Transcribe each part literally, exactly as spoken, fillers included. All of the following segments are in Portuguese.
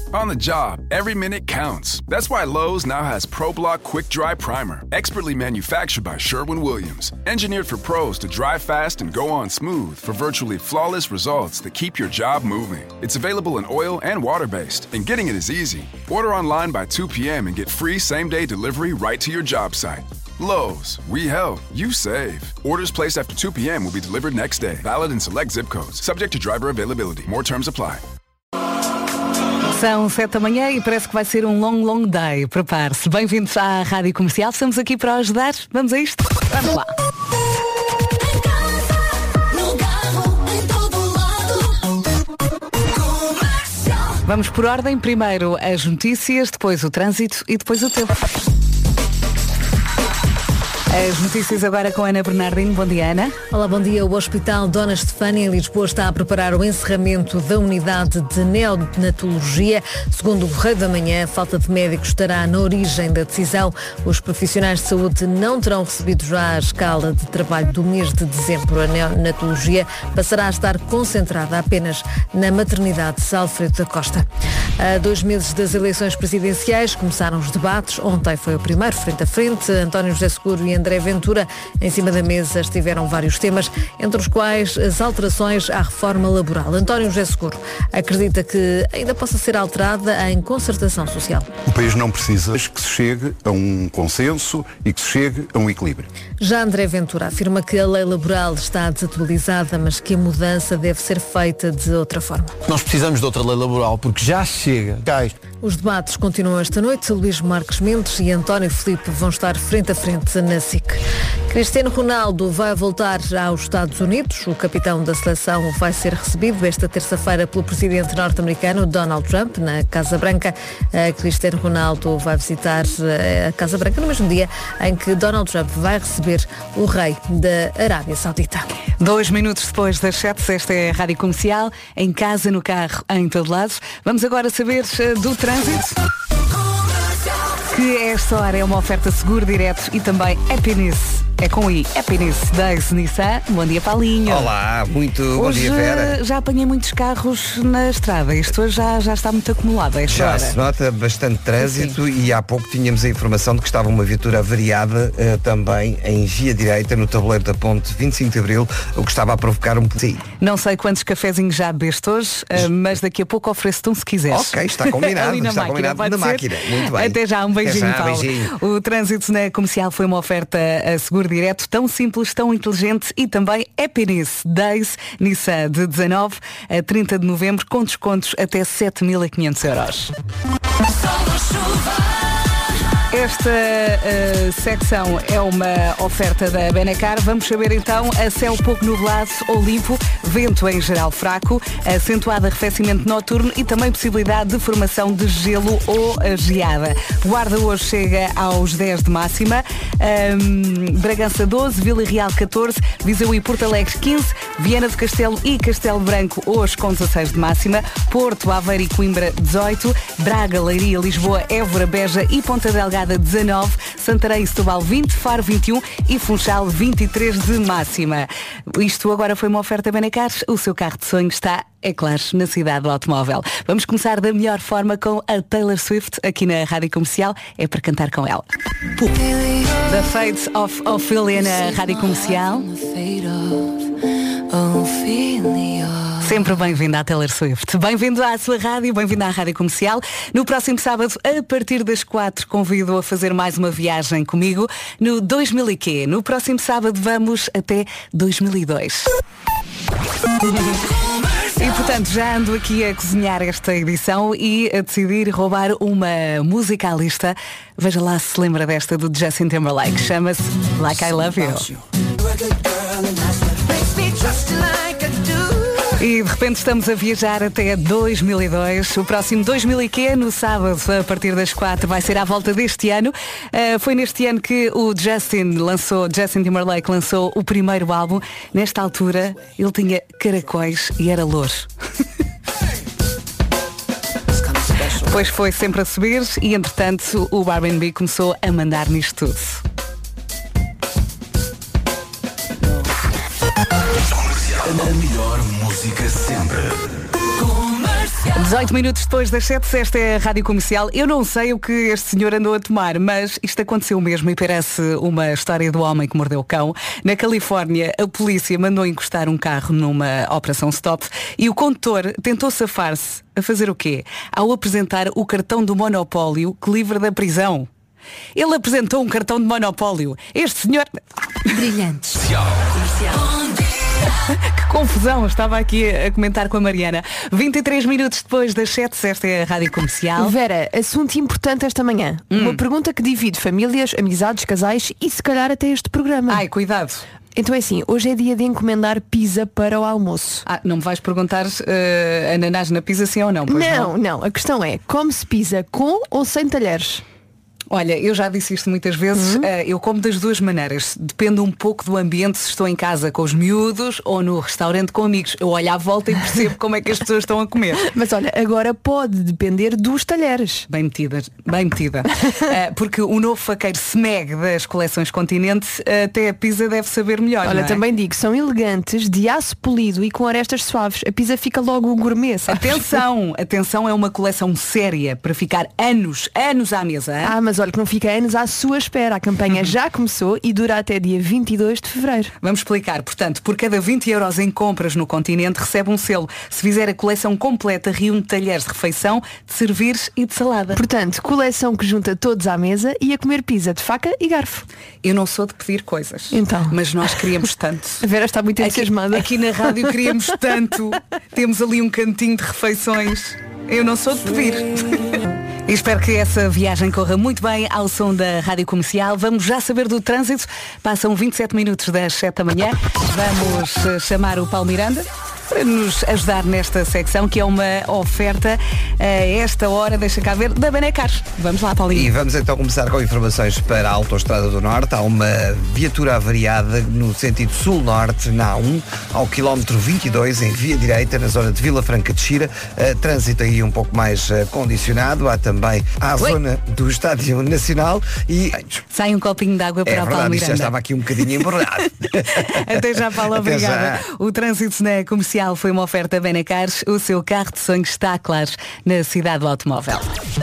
On the job, every minute counts. That's why Lowe's now has ProBlock Quick Dry Primer, expertly manufactured by Sherwin-Williams. Engineered for pros to dry fast and go on smooth for virtually flawless results that keep your job moving. It's available in oil and water-based, and getting it is easy. Order online by two p.m. and get free same-day delivery right to your job site. Lowe's, we help, you save. Orders placed after two p.m. will be delivered next day. Valid in select zip codes. Subject to driver availability. More terms apply. São sete da manhã e parece que vai ser um long, long day. Prepare-se. Bem-vindos à Rádio Comercial. Estamos aqui para ajudar. Vamos a isto? Vamos lá. Vamos por ordem. Primeiro as notícias, depois o trânsito e depois o tempo. As notícias agora com Ana Bernardino. Bom dia, Ana. Olá, bom dia. O Hospital Dona Estefânia em Lisboa está a preparar o encerramento da unidade de neonatologia. Segundo o Correio da Manhã, a falta de médicos estará na origem da decisão. Os profissionais de saúde não terão recebido já a escala de trabalho do mês de dezembro. A neonatologia passará a estar concentrada apenas na maternidade de Alfredo da Costa. Há dois meses das eleições presidenciais começaram os debates. Ontem foi o primeiro frente a frente. António José Seguro e André Ventura, em cima da mesa estiveram vários temas, entre os quais as alterações à reforma laboral. António José Seguro acredita que ainda possa ser alterada em concertação social. O país não precisa que se chegue a um consenso e que se chegue a um equilíbrio. Já André Ventura afirma que a lei laboral está desatualizada, mas que a mudança deve ser feita de outra forma. Nós precisamos de outra lei laboral porque já chega. Os debates continuam esta noite. Luís Marques Mendes e António Filipe vão estar frente a frente na S I C. Cristiano Ronaldo vai voltar aos Estados Unidos. O capitão da seleção vai ser recebido esta terça-feira pelo presidente norte-americano Donald Trump na Casa Branca. Cristiano Ronaldo vai visitar a Casa Branca no mesmo dia em que Donald Trump vai receber o rei da Arábia Saudita. Dois minutos depois das sete, esta é a Rádio Comercial, em casa, no carro, em todo lado. Vamos agora saber do trânsito. Que esta hora é uma oferta Seguro Direto e também Happiness. É com I, Happiness Days Nissan. Bom dia, Paulinho. Olá, muito hoje, bom dia, Vera. Já apanhei muitos carros na estrada. Isto hoje já, já está muito acumulado. Esta já hora. Se nota bastante trânsito. Sim. E há pouco tínhamos a informação de que estava uma viatura avariada uh, também em via direita no tabuleiro da ponte vinte e cinco de Abril, o que estava a provocar um... Sim. Não sei quantos cafezinhos já bebeste hoje, uh, mas daqui a pouco ofereço-te um se quiseres. Ok, está combinado. Ali na está máquina, combinado na máquina. Muito bem. Até já, um beijinho, Até já, Paulo. Beijinho. O trânsito na Comercial foi uma oferta a Seguro Direto, tão simples, tão inteligente, e também Happiness Days Nissan, de dezanove a trinta de novembro, com descontos até sete mil e quinhentos euros. Esta uh, secção é uma oferta da Benacar. Vamos saber então a céu pouco nublado ou limpo, vento em geral fraco, acentuado arrefecimento noturno e também possibilidade de formação de gelo ou geada. Guarda hoje chega aos dez de máxima, um, Bragança doze, Vila Real catorze, Viseu e Porto Alegre quinze, Viana do Castelo e Castelo Branco hoje com dezasseis de máxima, Porto, Aveiro e Coimbra dezoito, Braga, Leiria, Lisboa, Évora, Beja e Ponta Delgada dezanove, Santarém e Setúbal vinte, Faro vinte e um e Funchal vinte e três de máxima. Isto agora foi uma oferta Benacar. O seu carro de sonho está, é claro, na cidade do automóvel. Vamos começar da melhor forma com a Taylor Swift aqui na Rádio Comercial. É para cantar com ela. The Fate of Ophelia na Rádio Comercial. Sempre bem-vindo à Taylor Swift. Bem-vindo à sua rádio, bem-vindo à Rádio Comercial. No próximo sábado, a partir das quatro, convido a fazer mais uma viagem comigo no dois mil e quê? No próximo sábado vamos até dois mil e dois. E, portanto, já ando aqui a cozinhar esta edição e a decidir roubar uma música à lista. Veja lá se se lembra desta do Justin Timberlake. Chama-se Like I Love You. E de repente estamos a viajar até dois mil e dois. O próximo dois mil e quê? No sábado, a partir das quatro, vai ser à volta deste ano. Uh, foi neste ano que o Justin lançou, Justin Timberlake lançou o primeiro álbum. Nesta altura, ele tinha caracóis e era louro. Depois foi sempre a subir e, entretanto, o R and B começou a mandar nisto tudo. A melhor música sempre. dezoito minutos depois das sete, esta é a Rádio Comercial. Eu não sei o que este senhor andou a tomar, mas isto aconteceu mesmo e parece uma história do homem que mordeu o cão. Na Califórnia, a polícia mandou encostar um carro numa operação stop e o condutor tentou safar-se. A fazer o quê? Ao apresentar o cartão do monopólio que livra da prisão. Ele apresentou um cartão de monopólio. Este senhor... Brilhantes. Que confusão, estava aqui a comentar com a Mariana. vinte e três minutos depois das sete, esta é a Rádio Comercial. Vera, assunto importante esta manhã. Hum. Uma pergunta que divide famílias, amizades, casais e se calhar até este programa. Ai, cuidado. Então é assim, hoje é dia de encomendar pizza para o almoço. Ah, não me vais perguntar uh, ananás na pizza sim ou não? Pois não, não, não. A questão é, come-se pizza com ou sem talheres? Olha, eu já disse isto muitas vezes, uhum. uh, eu como das duas maneiras. Depende um pouco do ambiente, se estou em casa com os miúdos ou no restaurante com amigos. Eu olho à volta e percebo como é que as pessoas estão a comer. Mas olha, agora pode depender dos talheres. Bem metida, bem metida. uh, porque o novo faqueiro Smeg das coleções Continente, uh, até a pizza deve saber melhor. Olha, não é? também digo, são elegantes, de aço polido e com arestas suaves. A pizza fica logo gourmet, sabes? Atenção, atenção, é uma coleção séria para ficar anos, anos à mesa. Hein? Ah, mas olha que não fica anos à sua espera. A campanha já começou e dura até dia vinte e dois de fevereiro. Vamos explicar. Portanto, por cada vinte euros em compras no Continente, recebe um selo. Se fizer a coleção completa, reúne talheres de refeição, de servires e de salada. Portanto, coleção que junta todos à mesa e a comer pizza de faca e garfo. Eu não sou de pedir coisas. Então. Mas nós queríamos tanto. A Vera está muito entusiasmada. Aqui, aqui na rádio queríamos tanto. Temos ali um cantinho de refeições. Eu não sou de pedir. E espero que essa viagem corra muito bem ao som da Rádio Comercial. Vamos já saber do trânsito. Passam vinte e sete minutos das sete da manhã. Vamos chamar o Paulo Miranda para nos ajudar nesta secção, que é uma oferta a esta hora, deixa cá ver, da Benecar. Vamos lá, Paulinho. E vamos então começar com informações para a Autostrada do Norte. Há uma viatura avariada no sentido sul-norte, na A um, ao quilómetro vinte e dois, em via direita, na zona de Vila Franca de Xira. Uh, trânsito aí um pouco mais uh, condicionado. Há também a Oi. zona do Estádio Nacional e... Sai um copinho de água para é o Paulo verdade, Miranda. já estava aqui um bocadinho embrulhado. Até já, Paulo, Até obrigada. já. O trânsito na Comercial foi uma oferta Benecar. O seu carro de sonhos está claro na cidade do automóvel.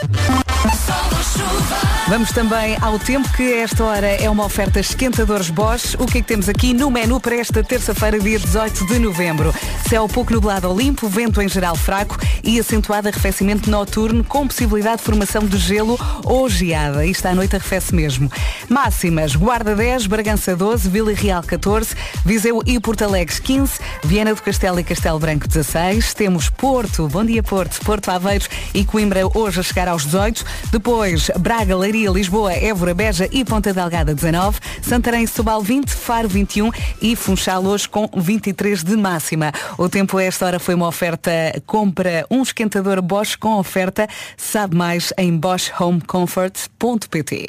Vamos também ao tempo, que esta hora é uma oferta esquentadores Bosch. O que é que temos aqui no menu para esta terça-feira, dia dezoito de novembro? Céu pouco nublado ou limpo, vento em geral fraco e acentuado arrefecimento noturno com possibilidade de formação de gelo ou geada. Isto à noite arrefece mesmo. Máximas: Guarda dez, Bragança doze, Vila Real catorze, Viseu e Porto Alegre quinze, Viana do Castelo e Castelo Branco dezasseis. Temos Porto, bom dia Porto, Porto Aveiro e Coimbra hoje a chegar aos dezoito. Depois Braga, Leiria, Lisboa, Évora, Beja e Ponta Delgada dezanove, Santarém e Setúbal vinte, Faro vinte e um e Funchal hoje com vinte e três de máxima. O tempo a esta hora foi uma oferta. Compra um esquentador Bosch com oferta. Sabe mais em bosch home comfort ponto pt.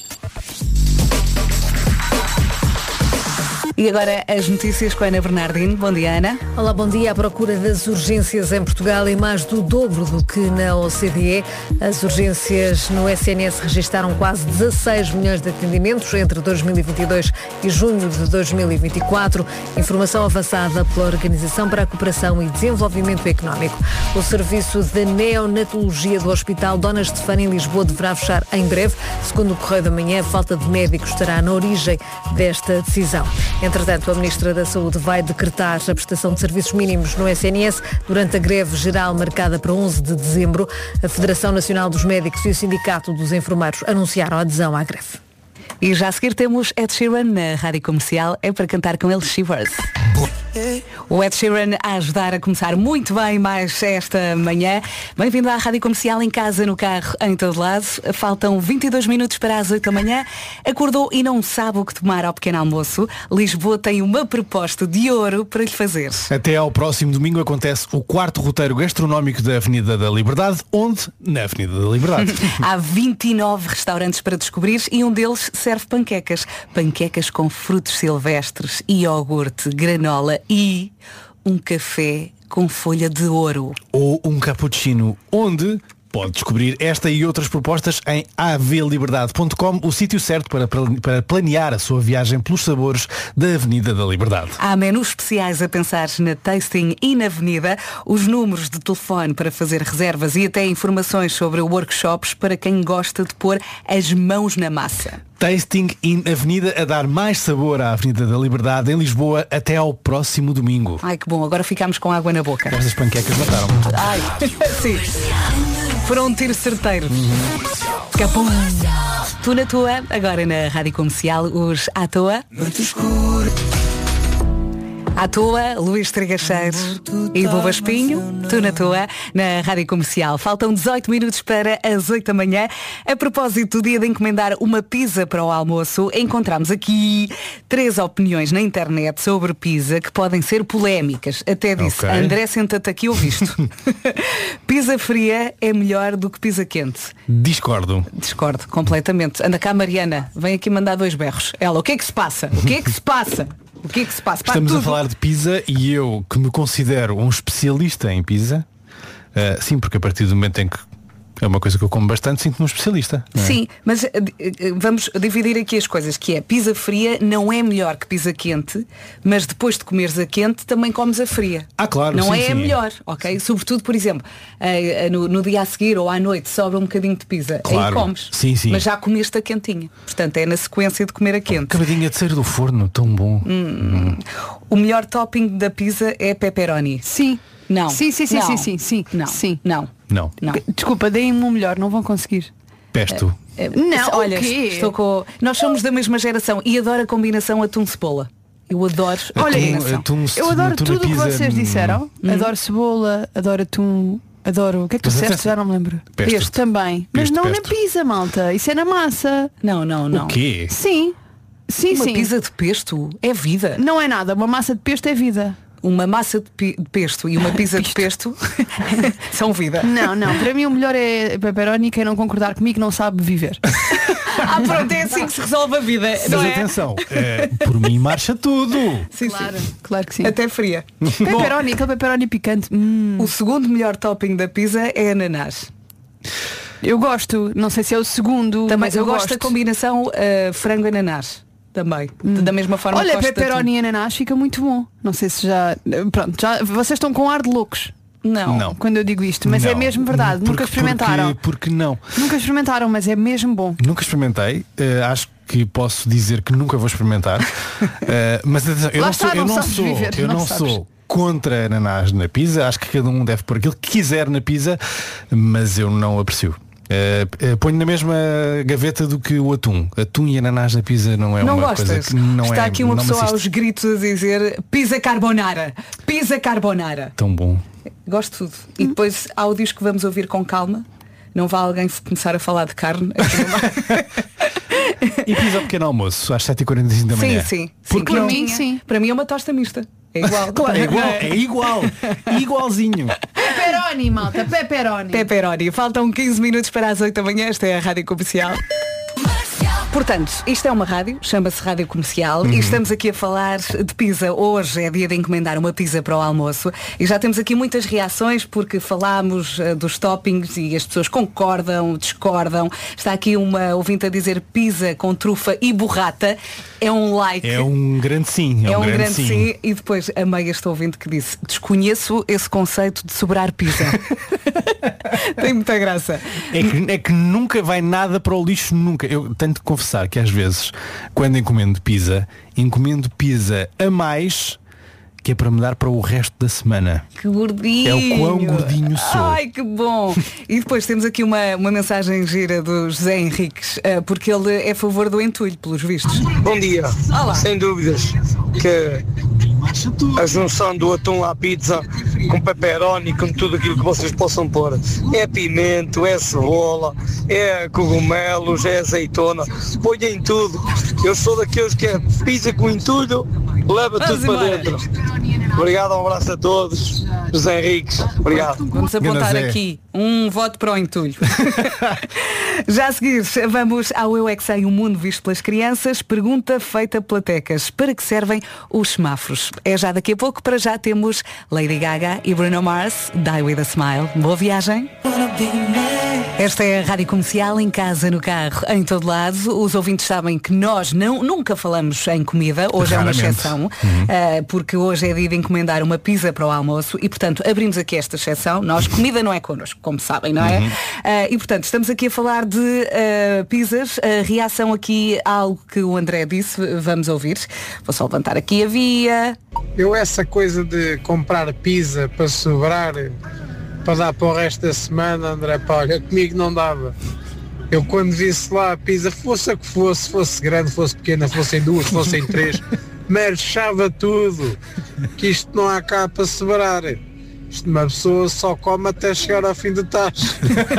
E agora as notícias com a Ana Bernardino. Bom dia, Ana. Olá, bom dia. À procura das urgências em Portugal é mais do dobro do que na O C D E. As urgências no S N S registaram quase dezasseis milhões de atendimentos entre dois mil e vinte e dois e junho de dois mil e vinte e quatro. Informação avançada pela Organização para a Cooperação e Desenvolvimento Económico. O serviço de neonatologia do Hospital Dona Estefânia em Lisboa deverá fechar em breve. Segundo o Correio da Manhã, a falta de médicos estará na origem desta decisão. Entretanto, a Ministra da Saúde vai decretar a prestação de serviços mínimos no S N S durante a greve geral marcada para onze de dezembro. A Federação Nacional dos Médicos e o Sindicato dos Enfermeiros anunciaram a adesão à greve. E já a seguir temos Ed Sheeran na Rádio Comercial. É para cantar com ele Shivers. O Ed Sheeran a ajudar a começar muito bem mais esta manhã. Bem-vindo à Rádio Comercial, em casa, no carro, em todo lado. Faltam vinte e dois minutos para as oito da manhã. Acordou e não sabe o que tomar ao pequeno almoço? Lisboa tem uma proposta de ouro para lhe fazer. Até ao próximo domingo acontece o quarto roteiro gastronómico da Avenida da Liberdade. Onde? Na Avenida da Liberdade. Há vinte e nove restaurantes para descobrir e um deles serve panquecas. Panquecas com frutos silvestres, iogurte, granola e um café com folha de ouro. Ou um cappuccino. Onde? Pode descobrir esta e outras propostas em a v liberdade ponto com, o sítio certo para, para planear a sua viagem pelos sabores da Avenida da Liberdade. Há menus especiais a pensar na Tasting e na Avenida, os números de telefone para fazer reservas e até informações sobre workshops para quem gosta de pôr as mãos na massa. Tasting in Avenida, a dar mais sabor à Avenida da Liberdade em Lisboa até ao próximo domingo. Ai, que bom, agora ficámos com água na boca. Estas panquecas mataram. Ai, sim. Foram um tiro certeiro. Uhum. Capum. Tu na tua, agora na Rádio Comercial, os À Toa. À Toa, Luís Trigacheiro e Boba Espinho, tu na tua, na Rádio Comercial. Faltam dezoito minutos para as oito da manhã. A propósito do dia de encomendar uma pizza para o almoço, encontramos aqui três opiniões na internet sobre pizza que podem ser polémicas. Até disse, okay. André, senta-te aqui, ouviste. Pizza fria é melhor do que pizza quente. Discordo. Discordo, completamente. Anda cá, Mariana, vem aqui mandar dois berros. Ela, o que é que se passa? O que é que se passa? O que é que se passa? Estamos tudo. a falar de pizza e eu, que me considero um especialista em pizza, uh, sim, porque a partir do momento em que é uma coisa que eu como bastante, sinto-me um especialista. Não é? Sim, mas uh, vamos dividir aqui as coisas, que é pizza fria não é melhor que pizza quente, mas depois de comeres a quente também comes a fria. Ah, claro. Não sim, é sim. a melhor, ok? Sobretudo, por exemplo, uh, no, no dia a seguir ou à noite sobra um bocadinho de pizza, claro. Aí comes. Sim, sim. Mas já comeste a quentinha. Portanto, é na sequência de comer a quente. Acabadinha de sair do forno, tão bom. Hum. Hum. O melhor topping da pizza é pepperoni. Sim. Não. Sim, sim, sim, não. sim, sim, sim. Não. Sim. Não. Não. Não. Desculpa, deem-me um melhor, não vão conseguir. Pesto. É, não, olha, o quê? estou com... Nós somos da mesma geração e adoro a combinação atum-cebola. Eu adoro a Olha, combinação. Atum, eu adoro atum tudo o que pizza, vocês disseram. Hum. Adoro cebola, adoro atum, adoro. O que é que tu Mas disseste? até- Já não me lembro. Pesto. Pesto também. Mas Pesto, não pesto. na pizza, malta. Isso é na massa. Não, não, não. O quê? Sim. Sim, Uma sim. pizza de pesto é vida. Não é nada. Uma massa de pesto é vida. Uma massa de, pi- de pesto e uma pizza de pesto são vida. Não, não. Para mim o melhor é pepperoni. Quem não concordar comigo não sabe viver. Ah, pronto, é assim que se resolve a vida. Mas Não é? atenção, é, por mim marcha tudo. Sim, Claro, sim. claro que sim. Até fria. Pepperoni, aquele pepperoni picante. Hum, O segundo melhor topping da pizza é ananás. eu gosto. Não sei se é o segundo. Também mas eu, gosto da combinação uh, frango-ananás. Também. Da mesma forma Olha, que gosto de pepperoni e ananás fica muito bom. Não sei se já. Pronto, já vocês estão com ar de loucos atum. Não. Não. quando eu digo isto, mas é Não. mesmo verdade. Porque- Nunca experimentaram. Porque, porque não. Nunca experimentaram, mas é mesmo bom. Nunca experimentei. eh, acho que posso dizer que nunca vou experimentar. Eh, mas atenção, eu Lá não está, sou, eu não não sabes sou, viver, eu não não sabes. sou contra ananás na pizza. Acho que cada um deve pôr aquilo que quiser na pizza, mas eu não aprecio. Eh, eh, ponho na mesma gaveta do que o atum. Atum e ananás na pizza não é Não uma gostas? coisa que não Está é. aqui uma não me pessoa assiste. aos gritos a dizer pizza carbonara. Pizza carbonara. Tão bom. Gosto de tudo. E depois áudios que vamos ouvir com calma. Não vai alguém f- começar a falar de carne aqui no mar. E pizza ao pequeno almoço, às sete e quarenta e cinco da Sim, manhã. sim. sim. Porque Para não mim, tinha. sim. Para mim é uma tosta mista. É igual. Claro, é igual, é igual. Igualzinho. Pepperoni, malta, pepperoni. Pepperoni. Faltam quinze minutos para as oito da manhã. Esta é a Rádio Comercial. Portanto, isto é uma rádio, chama-se Rádio Comercial Uhum. e estamos aqui a falar de pizza. Hoje é dia de encomendar uma pizza para o almoço e já temos aqui muitas reações porque falámos uh, dos toppings e as pessoas concordam, discordam. Está aqui uma ouvinte a dizer pizza com trufa e burrata. É um like. É um grande sim. É, É um, um grande, grande, sim. sim. E depois amei este ouvinte que disse desconheço esse conceito de sobrar pizza. Tem muita graça. É que, é que nunca vai nada para o lixo, nunca. Eu tenho de confessar que às vezes, quando encomendo pizza, encomendo pizza a mais, que é para me dar para o resto da semana. Que gordinho. É o quão gordinho sou. Ai, que bom. E depois temos aqui uma, uma mensagem gira do José Henriques, eh, porque ele é a favor do entulho, pelos vistos. Bom dia. Olá. Sem dúvidas que a junção do atum à pizza com pepperoni, com tudo aquilo que vocês possam pôr, é pimento, é cebola, é cogumelos, é azeitona, ponham tudo. Eu sou daqueles que é pizza com entulho, leva Vamos tudo para embora. dentro. Obrigado, um abraço a todos. José Henriques, obrigado. Vamos apontar Grande Zé. aqui um voto para o entulho. Já a seguir, vamos ao Eu é que Sei, um mundo visto pelas crianças. Pergunta feita pela Tecas. Para que servem os semáforos? É já daqui a pouco. Para já temos Lady Gaga e Bruno Mars, Die With A Smile. Boa viagem. Esta é a Rádio Comercial, em casa, no carro, em todo lado. Os ouvintes sabem que nós não, nunca falamos em comida. Hoje Raramente. É uma exceção, uhum. uh, porque hoje é dia de encomendar uma pizza para o almoço e, portanto, abrimos aqui esta exceção. Nós, comida não é connosco, como sabem, não é? Uhum. Uh, e, portanto, estamos aqui a falar de uh, pizzas. A reação aqui a algo que o André disse, vamos ouvir. Vou só levantar aqui a via. Eu essa coisa de comprar pizza para sobrar, para dar para o resto da semana, André, pá, olha, comigo não dava. Eu quando visse lá a pizza, fosse a que fosse, fosse grande, fosse pequena, fossem duas, fossem três, marchava tudo, que isto não há cá para sobrar. Isto uma pessoa só come até chegar ao fim do tacho.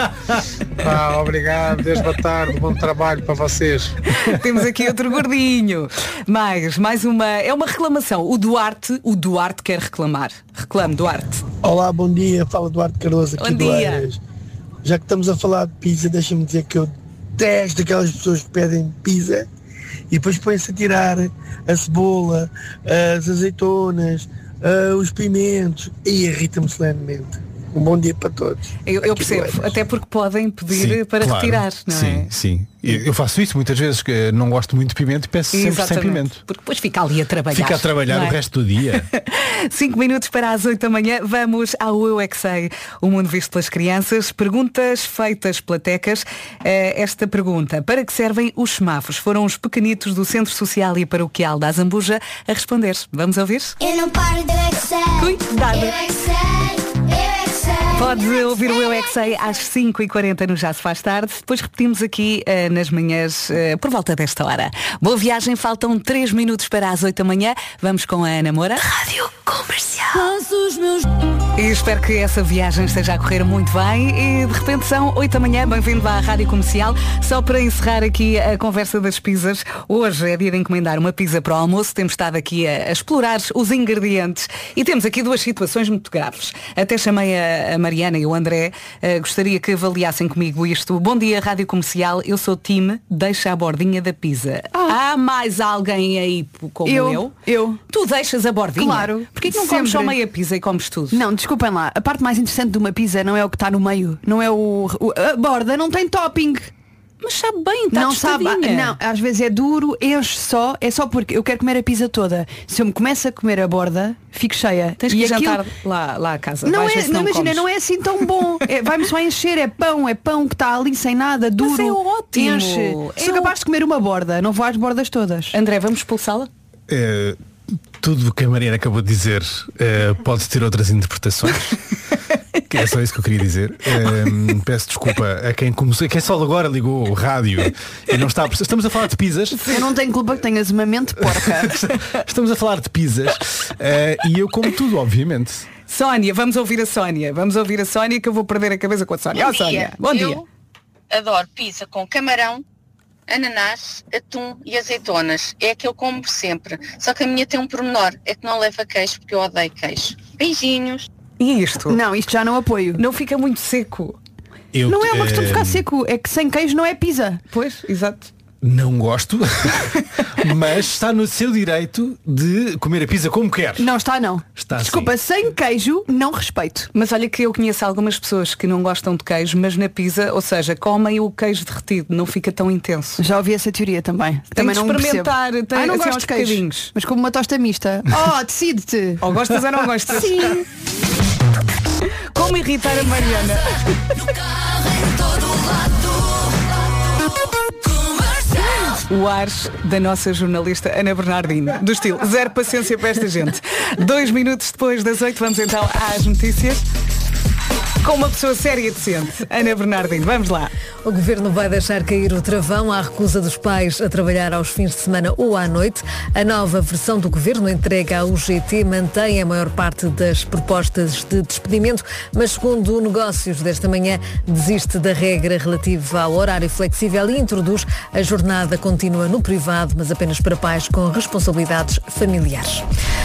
Ah, obrigado, Deus boa tarde, bom trabalho para vocês. Temos aqui outro gordinho. Mais, mais uma, é uma reclamação. O Duarte, o Duarte quer reclamar. Reclame, Duarte. Olá, bom dia, fala Duarte Cardoso aqui bom do dia. Eiras. Já que estamos a falar de pizza, deixa-me dizer que eu detesto aquelas pessoas que pedem pizza e depois põem-se a tirar a cebola, as azeitonas, Uh, os pimentos, e irrita-me solenemente. Um bom dia para todos. Eu, eu percebo, até porque podem pedir sim, para claro. retirar, não sim, é? Sim, eu faço isso muitas vezes, que não gosto muito de pimento e peço sempre Exatamente. sem pimento. Porque depois fica ali a trabalhar. Fica a trabalhar é? o resto do dia. Cinco minutos para as oito da manhã, vamos ao Eu é que Sei, o mundo visto pelas crianças. Perguntas feitas pela Tecas. Esta pergunta: para que servem os semáforos? Foram os pequenitos do Centro Social e Paroquial da Azambuja a responder. Vamos ouvir? Eu não paro de Eu é que Sei. Cuidado. Eu é que sei, eu é que sei. Pode ouvir o Eu é que Sei às cinco e quarenta no Já se faz tarde. Depois repetimos aqui uh, nas manhãs uh, por volta desta hora. Boa viagem, faltam três minutos para as oito da manhã. Vamos com a Ana Moura. Rádio Comercial. E espero que essa viagem esteja a correr muito bem. E de repente são oito da manhã. Bem-vindo à Rádio Comercial. Só para encerrar aqui a conversa das pizzas. Hoje é dia de encomendar uma pizza para o almoço. Temos estado aqui a, a explorar os ingredientes. E temos aqui duas situações muito graves. Até chamei a, a Mariana e o André. Uh, gostaria que avaliassem comigo isto. Bom dia, Rádio Comercial. Eu sou time Deixa a bordinha da pizza. Ah. Há mais alguém aí como eu? Eu. eu. Tu deixas a bordinha? Claro. Porquê que não Sempre. comes só meia pizza e comes tudo? Não, desculpem lá. A parte mais interessante de uma pizza não é o que está no meio. Não é o, o... A borda não tem topping. Mas sabe bem, está não sabe, tostadinha. não, às vezes é duro, enche só, é só porque eu quero comer a pizza toda. Se eu me começo a comer a borda, fico cheia. Tens e que aquilo... jantar lá, lá a casa. Não Vais é, ver se não, não imagina, comes. não é assim tão bom. É, vai-me só encher, é pão, é pão que está ali sem nada, duro. Mas é ótimo. Enche. É Sou capaz de comer uma borda, não vou às bordas todas. André, vamos expulsá-la? É, tudo o que a Mariana acabou de dizer é, pode ter outras interpretações. Que é só isso que eu queria dizer. Um, peço desculpa a quem começou, quem só agora ligou o rádio e não está a... Estamos a falar de pizzas. Eu não tenho culpa que tenhas uma mente porca. Estamos a falar de pizzas uh, e eu como tudo, obviamente. Sónia, vamos ouvir a Sónia. Vamos ouvir a Sónia que eu vou perder a cabeça com a Sónia. Ó, Sónia, bom dia. Eu adoro pizza com camarão, ananás, atum e azeitonas. É a que eu como sempre. Só que a minha tem um pormenor, é que não leva queijo porque eu odeio queijo. Beijinhos. E isto? Não, isto já não apoio. Não fica muito seco. Eu, não é uma questão de ficar eh, seco, é que sem queijo não é pizza. Pois, exato. Não gosto, mas está no seu direito de comer a pizza como quer. Não está, não. Está Desculpa, assim. sem queijo, não respeito. Mas olha que eu conheço algumas pessoas que não gostam de queijo, mas na pizza, ou seja, comem o queijo derretido, não fica tão intenso. Já ouvi essa teoria também. Tem também que não experimentar, percebo. tem, ah, não assim, gosto aos de queijo, bocadinhos. mas como uma tosta mista. Oh, decide-te. Ou gostas ou não gostas? Sim. Como irritar a Mariana? O ar da nossa jornalista Ana Bernardino. Do estilo, zero paciência para esta gente. Dois minutos depois das oito, vamos então às notícias. Com uma pessoa séria e decente. Ana Bernardino, vamos lá. O Governo vai deixar cair o travão à recusa dos pais a trabalhar aos fins de semana ou à noite. A nova versão do Governo entregue à U G T mantém a maior parte das propostas de despedimento, mas segundo o Negócios desta manhã, desiste da regra relativa ao horário flexível e introduz a jornada contínua no privado, mas apenas para pais com responsabilidades familiares.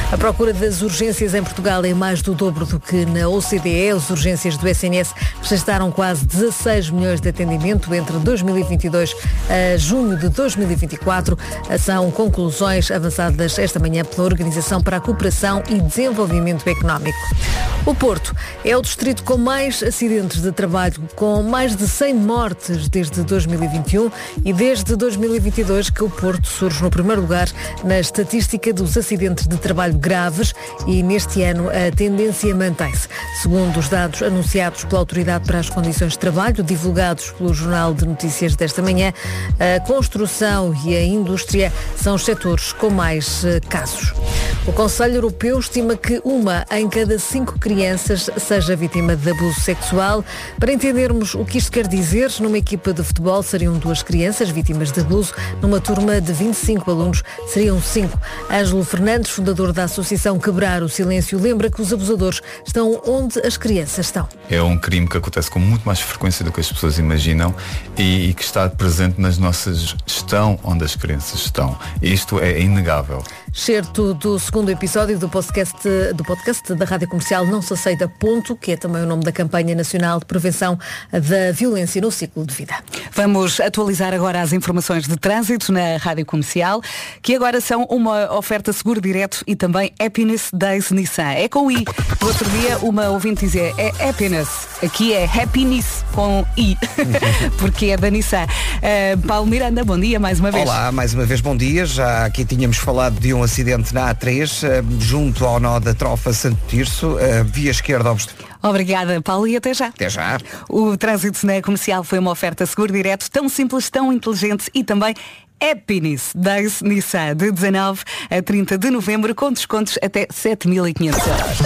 A procura das urgências em Portugal é mais do dobro do que na O C D E. As urgências do S N S registraram quase dezasseis milhões de atendimento entre dois mil e vinte e dois a junho de dois mil e vinte e quatro. São conclusões avançadas esta manhã pela Organização para a Cooperação e Desenvolvimento Económico. O Porto é o distrito com mais acidentes de trabalho, com mais de cem mortes desde dois mil e vinte e um e desde dois mil e vinte e dois que o Porto surge no primeiro lugar na estatística dos acidentes de trabalho graves e neste ano a tendência mantém-se. Segundo os dados anunciados pela Autoridade para as Condições de Trabalho, divulgados pelo Jornal de Notícias desta manhã, a construção e a indústria são os setores com mais casos. O Conselho Europeu estima que uma em cada cinco crianças seja vítima de abuso sexual. Para entendermos o que isto quer dizer, numa equipa de futebol seriam duas crianças vítimas de abuso, numa turma de vinte e cinco alunos seriam cinco. Ângelo Fernandes, fundador da Associação Quebrar o Silêncio, lembra que os abusadores estão onde as crianças estão. É um crime que acontece com muito mais frequência do que as pessoas imaginam e, e que está presente nas nossas gestão onde as crianças estão. Isto é inegável. Certo do segundo episódio do podcast, do podcast da Rádio Comercial Não Se Aceita Ponto, que é também o nome da campanha nacional de prevenção da violência no ciclo de vida. Vamos atualizar agora as informações de trânsito na Rádio Comercial, que agora são uma oferta seguro direto e também Happiness Days Nissan. É com I. No outro dia uma ouvinte dizia é Happiness, aqui é Happiness com I, porque é da Nissan. Uh, Paulo Miranda, bom dia mais uma vez. Olá, mais uma vez bom dia. Já aqui tínhamos falado de um acidente na A três, junto ao nó da Trofa Santo Tirso, via esquerda obstáculo. Obrigada, Paulo, e até já. Até já. O trânsito na Comercial foi uma oferta seguro direto, tão simples, tão inteligente e também Happiness Days Nissan, de dezanove a trinta de novembro, com descontos até sete mil e quinhentos euros.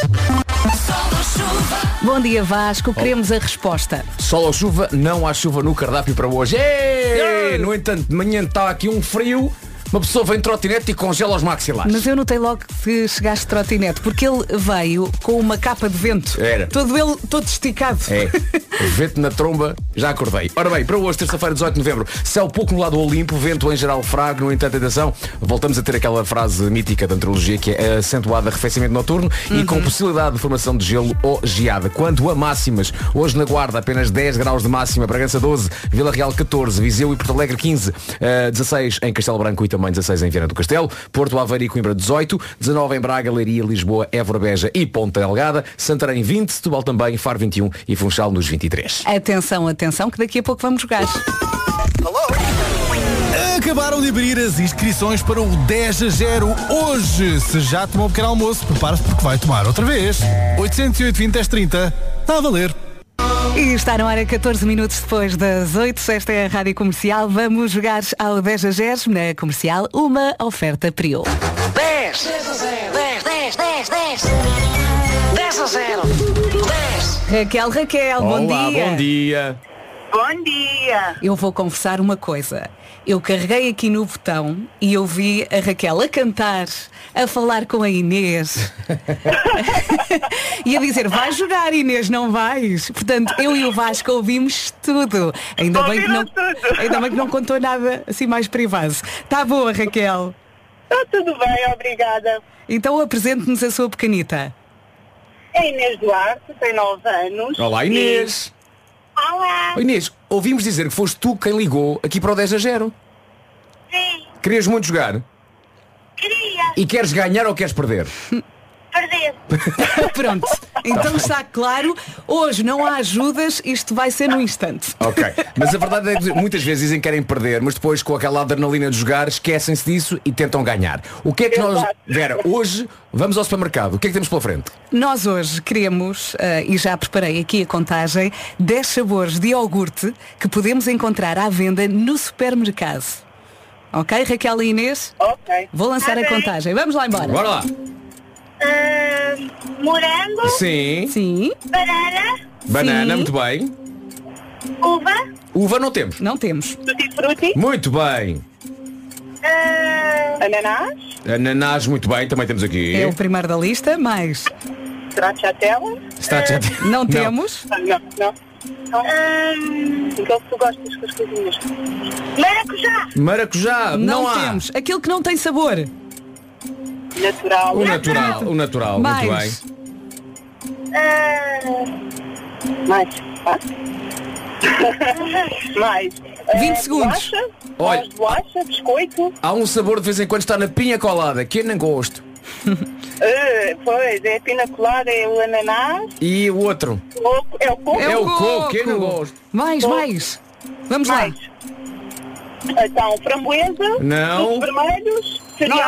Bom dia, Vasco. Queremos a resposta. Sol ou chuva? Não há chuva no cardápio para hoje. Ei! No entanto, de manhã está aqui um frio. Uma pessoa vem de trotinete e congela os maxilares. Mas eu notei logo que chegaste de trotinete, porque ele veio com uma capa de vento. Era. Todo ele, todo esticado. É. Vento na tromba, já acordei. Ora bem, para hoje, terça-feira, dezoito de novembro, céu pouco no lado Olimpo, vento em geral fraco, no entanto, atenção, voltamos a ter aquela frase mítica da meteorologia que é acentuada arrefecimento noturno uhum. e com possibilidade de formação de gelo ou geada. Quanto a máximas, hoje na Guarda apenas dez graus de máxima, Bragança doze, Vila Real catorze, Viseu e Porto Alegre quinze, uh, dezasseis em Castelo Branco e também dezasseis em Viana do Castelo, Porto Aveiro e Coimbra dezoito, dezanove em Braga, Leiria, Lisboa, Évora, Beja e Ponta Delgada, Santarém vinte, Setúbal também, Faro vinte e um e Funchal nos vinte e três. Atenção, atenção, que daqui a pouco vamos jogar. Acabaram de abrir as inscrições para o dez a zero hoje. Se já tomou um pequeno almoço, prepara-se porque vai tomar outra vez. oitocentos e oito, vinte, dez, trinta. Está a valer. E está no ar a catorze minutos depois das oito. Esta é a Rádio Comercial. Vamos jogar ao dez a zero na Comercial, uma oferta Priol. dez, dez a zero, dez, dez, dez, dez, dez a zero, dez. Raquel, Raquel, Olá, bom dia. bom dia. Bom dia. Eu vou confessar uma coisa. Eu carreguei aqui no botão e eu vi a Raquel a cantar, a falar com a Inês e a dizer, vais jogar, Inês, não vais? Portanto, eu e o Vasco ouvimos tudo. Ainda bem, que não, ainda bem que não contou nada assim mais privado. Está boa, Raquel? Está tudo bem, obrigada. Então apresente-nos a sua pequenita. É Inês Duarte, tem nove anos. Olá, Inês. E... Olá. Oh, Inês, ouvimos dizer que foste tu quem ligou aqui para o dez a zero. Sim. Querias muito jogar? Queria. E queres ganhar ou queres perder? Perder. Pronto, então está claro, hoje não há ajudas, isto vai ser no instante. Ok, mas a verdade é que muitas vezes dizem que querem perder, mas depois com aquela adrenalina de jogar esquecem-se disso e tentam ganhar. O que é que nós... Vera, hoje vamos ao supermercado, o que é que temos pela frente? Nós hoje queremos, uh, e já preparei aqui a contagem, dez sabores de iogurte que podemos encontrar à venda no supermercado. Ok, Raquel e Inês? Ok. Vou lançar okay. a contagem, vamos lá embora. Bora lá. Uh, morango. Sim. Sim. Banana. Banana, Sim. muito bem. Uva. Uva não temos. Não temos. Tutti frutti. Muito bem. Uh, ananás. Ananás, muito bem, também temos aqui. É o primeiro da lista, mais. Stracciatella. Stracciatella. Uh, não, não temos. Não, não. Um, aquele que tu gostas com as coisinhas. Maracujá. Maracujá, não, não há. temos. Aquele que não tem sabor. Natural. O natural, o natural, muito bem. Mais. Ah, mais. Fácil. Mais. vinte Ah, segundos. Bolacha, Olha. mais bolacha, biscoito. Há um sabor de vez em quando está na pinha colada, que eu não gosto. Ah, pois, é a pina colada, é o ananás. E o outro? Coco, é o coco. É o coco, que eu não gosto. Mais, Coco. mais. Vamos Mais. lá. Então, framboesa. Não. Frutos vermelhos. Cereais.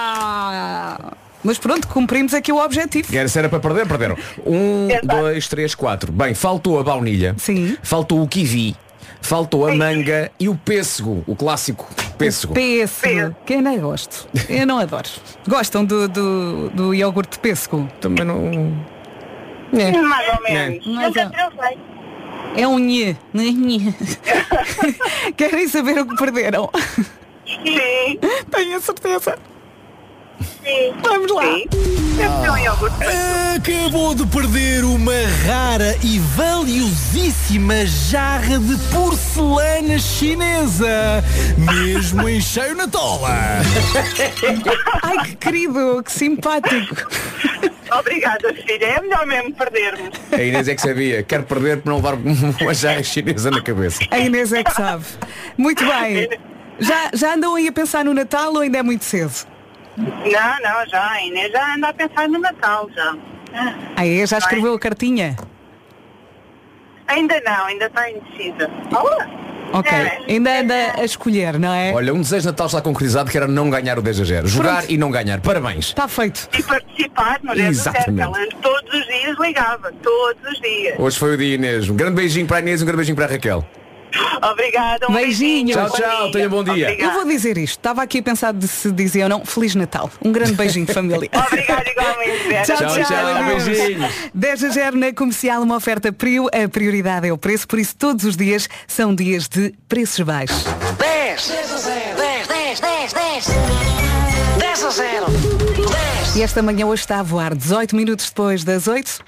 Ah, mas pronto, cumprimos aqui o objetivo. Era, se era para perder, perderam. Um, Exato. dois, três, quatro. Bem, faltou a baunilha. Sim. Faltou o kiwi. Faltou a manga e o pêssego, o clássico pêssego. Pêssego. Que eu nem gosto. Eu não adoro. Gostam do, do, do iogurte de pêssego? Também não... É. Mais ou menos. Mais Nunca ou- provei. É um nhê. Nhê. Querem saber o que perderam? Sim. Tenho a certeza. Sim. Vamos lá. Sim. Deve ser um iogurte. Acabou de perder uma rara e valiosíssima jarra de porcelana chinesa, mesmo em cheio na tola. Ai, que querido, que simpático. Obrigada, filha. É melhor mesmo perdermos. A Inês é que sabia. Quero perder para não levar uma jarra chinesa na cabeça. A Inês é que sabe. Muito bem. Já, já andam aí a pensar no Natal ou ainda é muito cedo? Não, não, já. A Inês já anda a pensar no Natal, já. Aí já escreveu a cartinha? Ainda não, ainda está indecisa. Olá. Ok. Ainda anda a escolher, não é? Olha, um desejo de Natal está concretizado que era não ganhar o dez a zero. Jogar Pronto. e não ganhar. Parabéns. Está feito. E participar no dez a zero. Exatamente. Ela todos os dias ligava. Todos os dias. Hoje foi o dia, Inês. Um grande beijinho para a Inês e um grande beijinho para a Raquel. Obrigada. Um Beijinho. Tchau, tchau. Tenha bom dia. Obrigada. Eu vou dizer isto. Estava aqui a pensar de se dizia ou não. Feliz Natal. Um grande beijinho de família. Obrigada igualmente. Vera. Tchau, tchau. Tchau, tchau. adeus. Beijinhos. dez a zero na comercial, uma oferta Prio. A prioridade é o preço, por isso todos os dias são dias de preços baixos. dez, dez a zero, dez, dez, dez, dez, dez a zero, dez. E esta manhã hoje está a voar dezoito minutos depois das oito.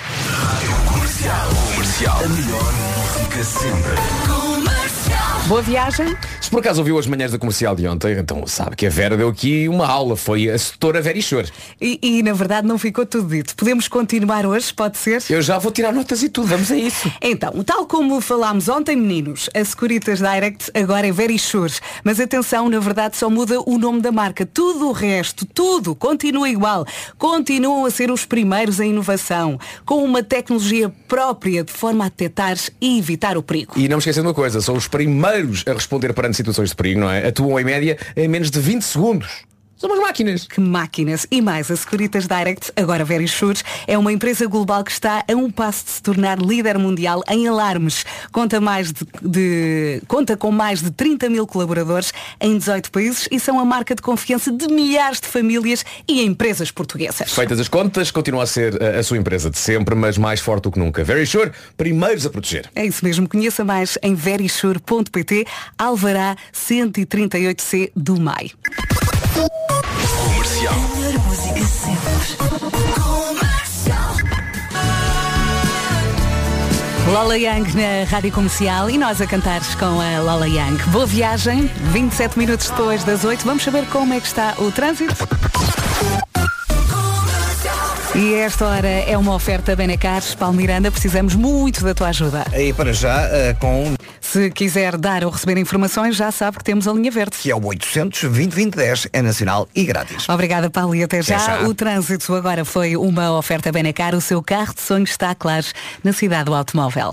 Comercial. A melhor música sempre. Boa viagem. Se por acaso ouviu as manhãs da comercial de ontem, então sabe que a Vera deu aqui uma aula. Foi a setora Vera Ishor. E, e na verdade não ficou tudo dito. Podemos continuar hoje, pode ser? Eu já vou tirar notas e tudo, vamos a isso. Então, tal como falámos ontem, meninos, a Securitas Direct agora é Verisure. Mas atenção, na verdade só muda o nome da marca. Tudo o resto, tudo, continua igual. Continuam a ser os primeiros em inovação, com uma tecnologia própria de forma a detectar e evitar o perigo. E não esquecendo uma coisa, são os primeiros a responder perante situações de perigo, não é? Atuam em média em menos de vinte segundos. São umas máquinas. Que máquinas. E mais, a Securitas Direct, agora Verisure, é uma empresa global que está a um passo de se tornar líder mundial em alarmes. Conta, mais de, de, conta com mais de trinta mil colaboradores em dezoito países e são a marca de confiança de milhares de famílias e empresas portuguesas. Feitas as contas, continua a ser a, a sua empresa de sempre, mas mais forte do que nunca. Verisure, primeiros a proteger. É isso mesmo. Conheça mais em verisure ponto pt. Alvará cento e trinta e oito C do M A I. Comercial. Lola Young na Rádio Comercial e nós a cantares com a Lola Young. Boa viagem, vinte e sete minutos depois das oito. Vamos saber como é que está o trânsito. E esta hora é uma oferta Benacar. Paulo Miranda, precisamos muito da tua ajuda. E para já, uh, com... Se quiser dar ou receber informações, já sabe que temos a linha verde. Que é o oitocentos, vinte, vinte, dez, é nacional e grátis. Obrigada, Paulo, e até já. Até já. O trânsito agora foi uma oferta Benacar. O seu carro de sonhos está, claro, na cidade do automóvel.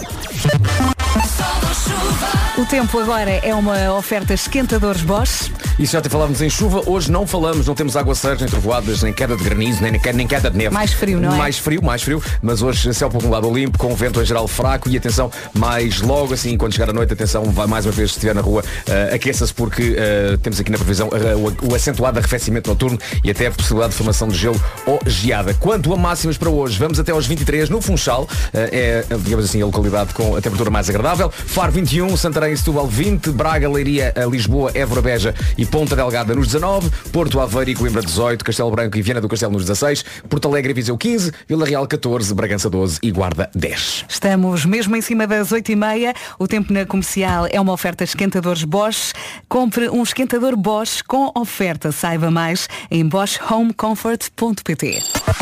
O tempo agora é uma oferta esquentadores Bosch. E se já te falávamos em chuva, hoje não falamos, não temos aguaceiros, nem trovoadas, nem queda de granizo, nem, nem queda de neve. Mais frio, não é? Mais frio, mais frio, mas hoje céu pouco lado limpo, com vento em geral fraco e atenção, mais logo assim, quando chegar a noite, atenção, vai mais uma vez, se estiver na rua, uh, aqueça-se porque uh, temos aqui na previsão uh, o, o acentuado arrefecimento noturno e até a possibilidade de formação de gelo ou geada. Quanto a máximas para hoje, vamos até aos vinte e três no Funchal, uh, é, digamos assim, a localidade com a temperatura mais agradável. Faro vinte e um, Santarém e Setúbal vinte, Braga, Leiria, Lisboa, Évora, Beja e e Ponta Delgada nos dezanove, Porto Aveiro e Coimbra dezoito, Castelo Branco e Viana do Castelo nos dezasseis, Porto Alegre e Viseu quinze, Vila Real catorze, Bragança doze e Guarda dez. Estamos mesmo em cima das oito e meia. O tempo na comercial é uma oferta esquentadores Bosch. Compre um esquentador Bosch com oferta. Saiba mais em bosch home comfort ponto pt.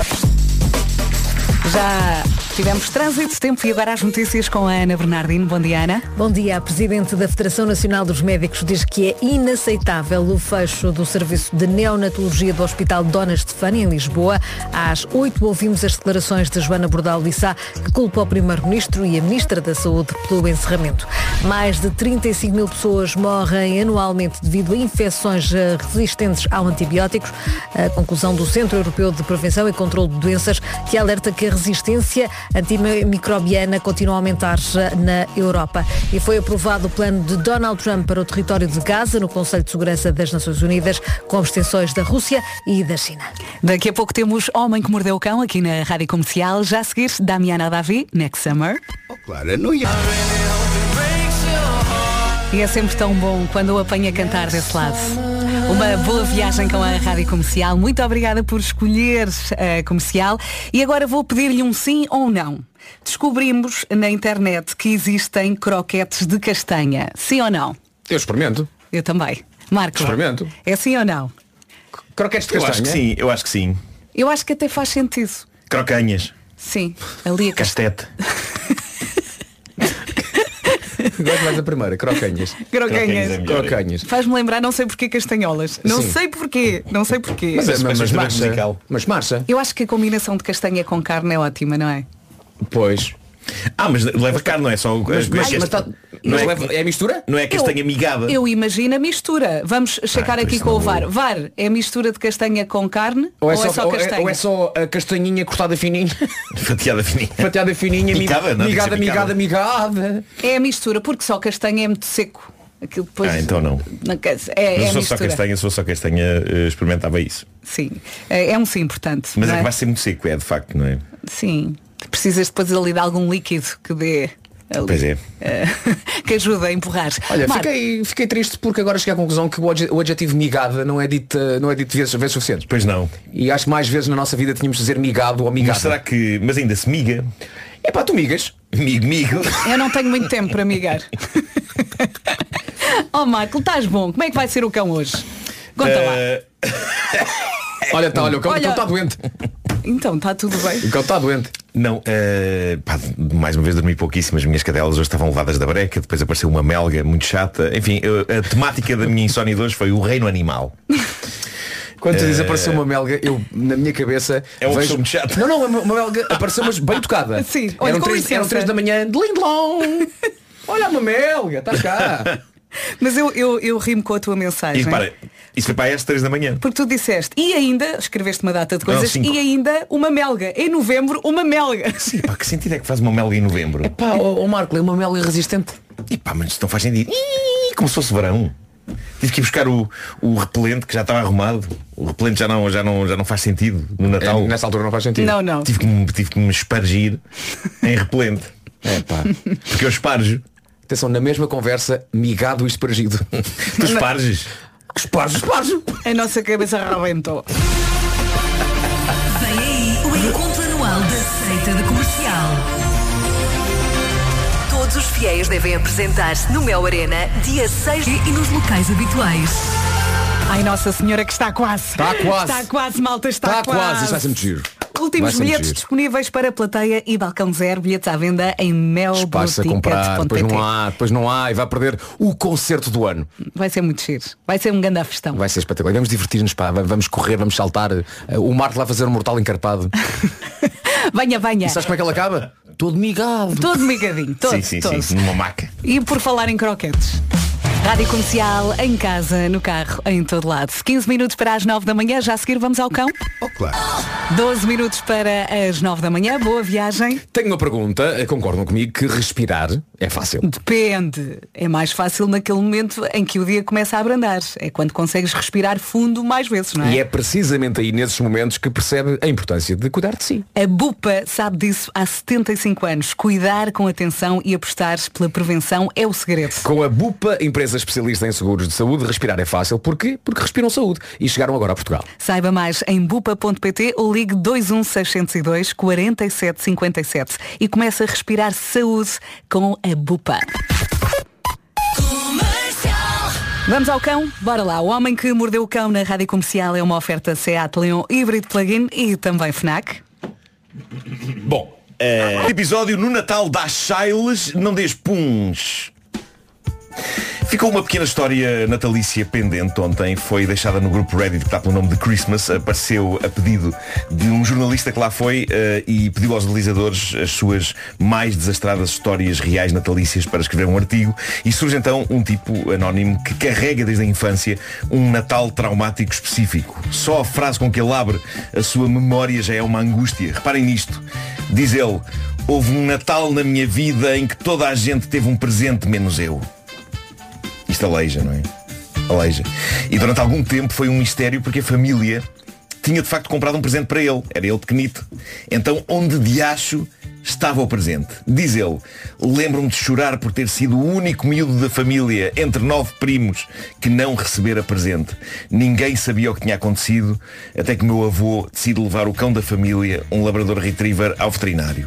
Já tivemos trânsito, tempo e agora as notícias com a Ana Bernardino. Bom dia, Ana. Bom dia. A Presidente da Federação Nacional dos Médicos diz que é inaceitável o fecho do serviço de neonatologia do Hospital Dona Estefânia, em Lisboa. Às oito ouvimos as declarações de Joana Bordal Lissá, que culpa o Primeiro-Ministro e a Ministra da Saúde pelo encerramento. Mais de trinta e cinco mil pessoas morrem anualmente devido a infecções resistentes aos antibióticos. A conclusão do Centro Europeu de Prevenção e Controlo de Doenças, que alerta que a resistência antimicrobiana continua a aumentar na Europa. E foi aprovado o plano de Donald Trump para o território de Gaza no Conselho de Segurança das Nações Unidas, com abstenções da Rússia e da China. Daqui a pouco temos Homem que Mordeu o Cão aqui na Rádio Comercial. Já a seguir, Damiana Davi, Next Summer. Oh, claro, não ia. E é sempre tão bom quando o apanha a cantar desse lado. Uma boa viagem com a Rádio Comercial. Muito obrigada por escolher a Comercial. E agora vou pedir-lhe um sim ou um não. Descobrimos na internet que existem croquetes de castanha. Sim ou não? Eu experimento. Eu também. Marco, experimento. É sim ou não? Croquetes de Eu castanha? acho que sim, eu acho que sim. Eu acho que até faz sentido. Crocanhas. Sim. Ali a Castete. Gosto mais da primeira, crocanhas. Crocanhas. Crocanhas. Faz-me lembrar, não sei porquê, castanholas. Não Sim. sei porquê. Não sei porquê. Mas, mas, mas, marcha. Mas marcha. Eu acho que a combinação de castanha com carne é ótima, não é? Pois. Ah, mas leva carne, não é só... Mas, mas, mas tá, não é, leva, é a mistura? Não é castanha migada. Eu imagino a mistura. Vamos checar Ah, aqui isso com não o V A R. vou. V A R, é a mistura de castanha com carne? Ou é, só, ou é- castanha? ou é só a castanhinha cortada fininha? Fatiada fininha. Fatiada fininha, Picada, não, tem que migada, ser migada, picada. migada. É a mistura, porque só castanha é muito seco. Aquilo depois... Ah, então não. Não quer dizer, é, Mas é se a fosse só mistura. castanha, se fosse só castanha, eh, experimentava isso. Sim. É é um sim, portanto. Mas não é é? que vai ser muito seco, é de facto, não é? Sim. Precisas depois ali de algum líquido que dê... ali, Pois é. eh, que ajude a empurrar. Olha, Marco, fiquei, fiquei triste porque agora cheguei à conclusão que o adje- o adjetivo migada não é dito, não é dito vezes, vezes suficientes. Pois não. E acho que mais vezes na nossa vida tínhamos de dizer migado ou Mas migada. será que... Mas ainda se miga? É pá, tu migas. Migo, migo. eu não tenho muito tempo para migar. Oh Marco, estás bom. Como é que vai ser o cão hoje? Conta lá. Eh, Olha, tá, olha, o cão Olha- está doente. Então, está tudo bem. O cão está doente. Não, eh, pá, mais uma vez dormi pouquíssimo. As minhas cadelas hoje estavam levadas da breca. Depois apareceu uma melga muito chata. Enfim, eh, a temática da minha insónia de hoje foi o reino animal. Quando tu Eh, dizes apareceu uma melga, eu na minha cabeça É uma vejo... pessoa muito chata. Não, não, uma melga apareceu, mas bem tocada. Sim, olha, eram, com três, licença. eram três da manhã, de lindlong. Olha uma melga, estás cá. Mas eu, eu, eu rimo com a tua mensagem. E repara, isso foi para às três da manhã. Porque tu disseste, e ainda, escreveste uma data de coisas, cinco. e ainda uma melga. Em novembro, uma melga. Sim, pá, que sentido é que faz uma melga em novembro? Pá, o Marco, é uma melga resistente. E pá, mas isso não faz sentido. Ih, como se fosse verão. Tive que ir buscar o, o repelente que já estava arrumado. O repelente já não, já não, já não faz sentido no Natal. É, nessa altura não faz sentido. Não, não. Tive que, me- tive que me espargir em repelente. É pá. Porque eu esparjo. Atenção, na mesma conversa, migado e espargido. Tu esparges. Esparjo, esparjo. A nossa cabeça arrebentou. Vem aí o encontro anual da Seita da Comercial. Todos os fiéis devem apresentar-se no Mel Arena, dia seis e nos locais habituais. Ai, Nossa Senhora, que está quase. Está quase. Está quase, malta, está, Está quase. quase, isso vai ser muito giro. Últimos Vai ser muito bilhetes giro. disponíveis para plateia e balcão zero. Bilhetes à venda em Espaço a comprar, depois não há, depois não há e vai perder o concerto do ano. Vai ser muito giro. Vai ser um grande festão. Vai ser espetacular. Vamos divertir-nos, pá. Vamos correr, vamos saltar. O Marco lá fazer um mortal encarpado. Venha, venha. E sabes como é que ele acaba? Todo migado. Todo migadinho. Todo, sim, sim, todo. sim, numa maca. E por falar em croquetes. Rádio Comercial, em casa, no carro, em todo lado. quinze minutos para as nove da manhã, já a seguir vamos ao cão. Oh, claro. doze minutos para as nove da manhã, boa viagem. Tenho uma pergunta, concordam comigo que respirar é fácil? Depende. É mais fácil naquele momento em que o dia começa a abrandar. É quando consegues respirar fundo mais vezes, não é? E é precisamente aí nesses momentos que percebe a importância de cuidar de si. A Bupa sabe disso há setenta e cinco anos. Cuidar com atenção e apostar pela prevenção é o segredo. Com a Bupa, empresa Luísa, especialista em seguros de saúde. Respirar é fácil. Porquê? Porque respiram saúde. E chegaram agora a Portugal. Saiba mais em bupa ponto pt ou ligue dois um seis zero dois quatro sete cinco sete e comece a respirar saúde com a Bupa. Vamos ao cão? Bora lá. O Homem que Mordeu o Cão na Rádio Comercial é uma oferta Seat Leon híbrido plug-in e também FNAC. Bom, uh, episódio no Natal das Chiles, não dês puns. Ficou uma pequena história natalícia pendente ontem. Foi deixada no grupo Reddit que está pelo nome de Christmas. Apareceu a pedido de um jornalista que lá foi uh, e pediu aos utilizadores as suas mais desastradas histórias reais natalícias para escrever um artigo. E surge então um tipo anónimo que carrega desde a infância um Natal traumático específico. Só a frase com que ele abre a sua memória já é uma angústia. Reparem nisto. Diz ele: houve um Natal na minha vida em que toda a gente teve um presente menos eu. Isto aleija, não é? Aleija. E durante algum tempo foi um mistério porque a família tinha de facto comprado um presente para ele. Era ele pequenito. Então onde de acho estava o presente? Diz ele: lembro-me de chorar por ter sido o único miúdo da família, entre nove primos, que não recebera presente. Ninguém sabia o que tinha acontecido, até que meu avô decide levar o cão da família, um labrador retriever, ao veterinário.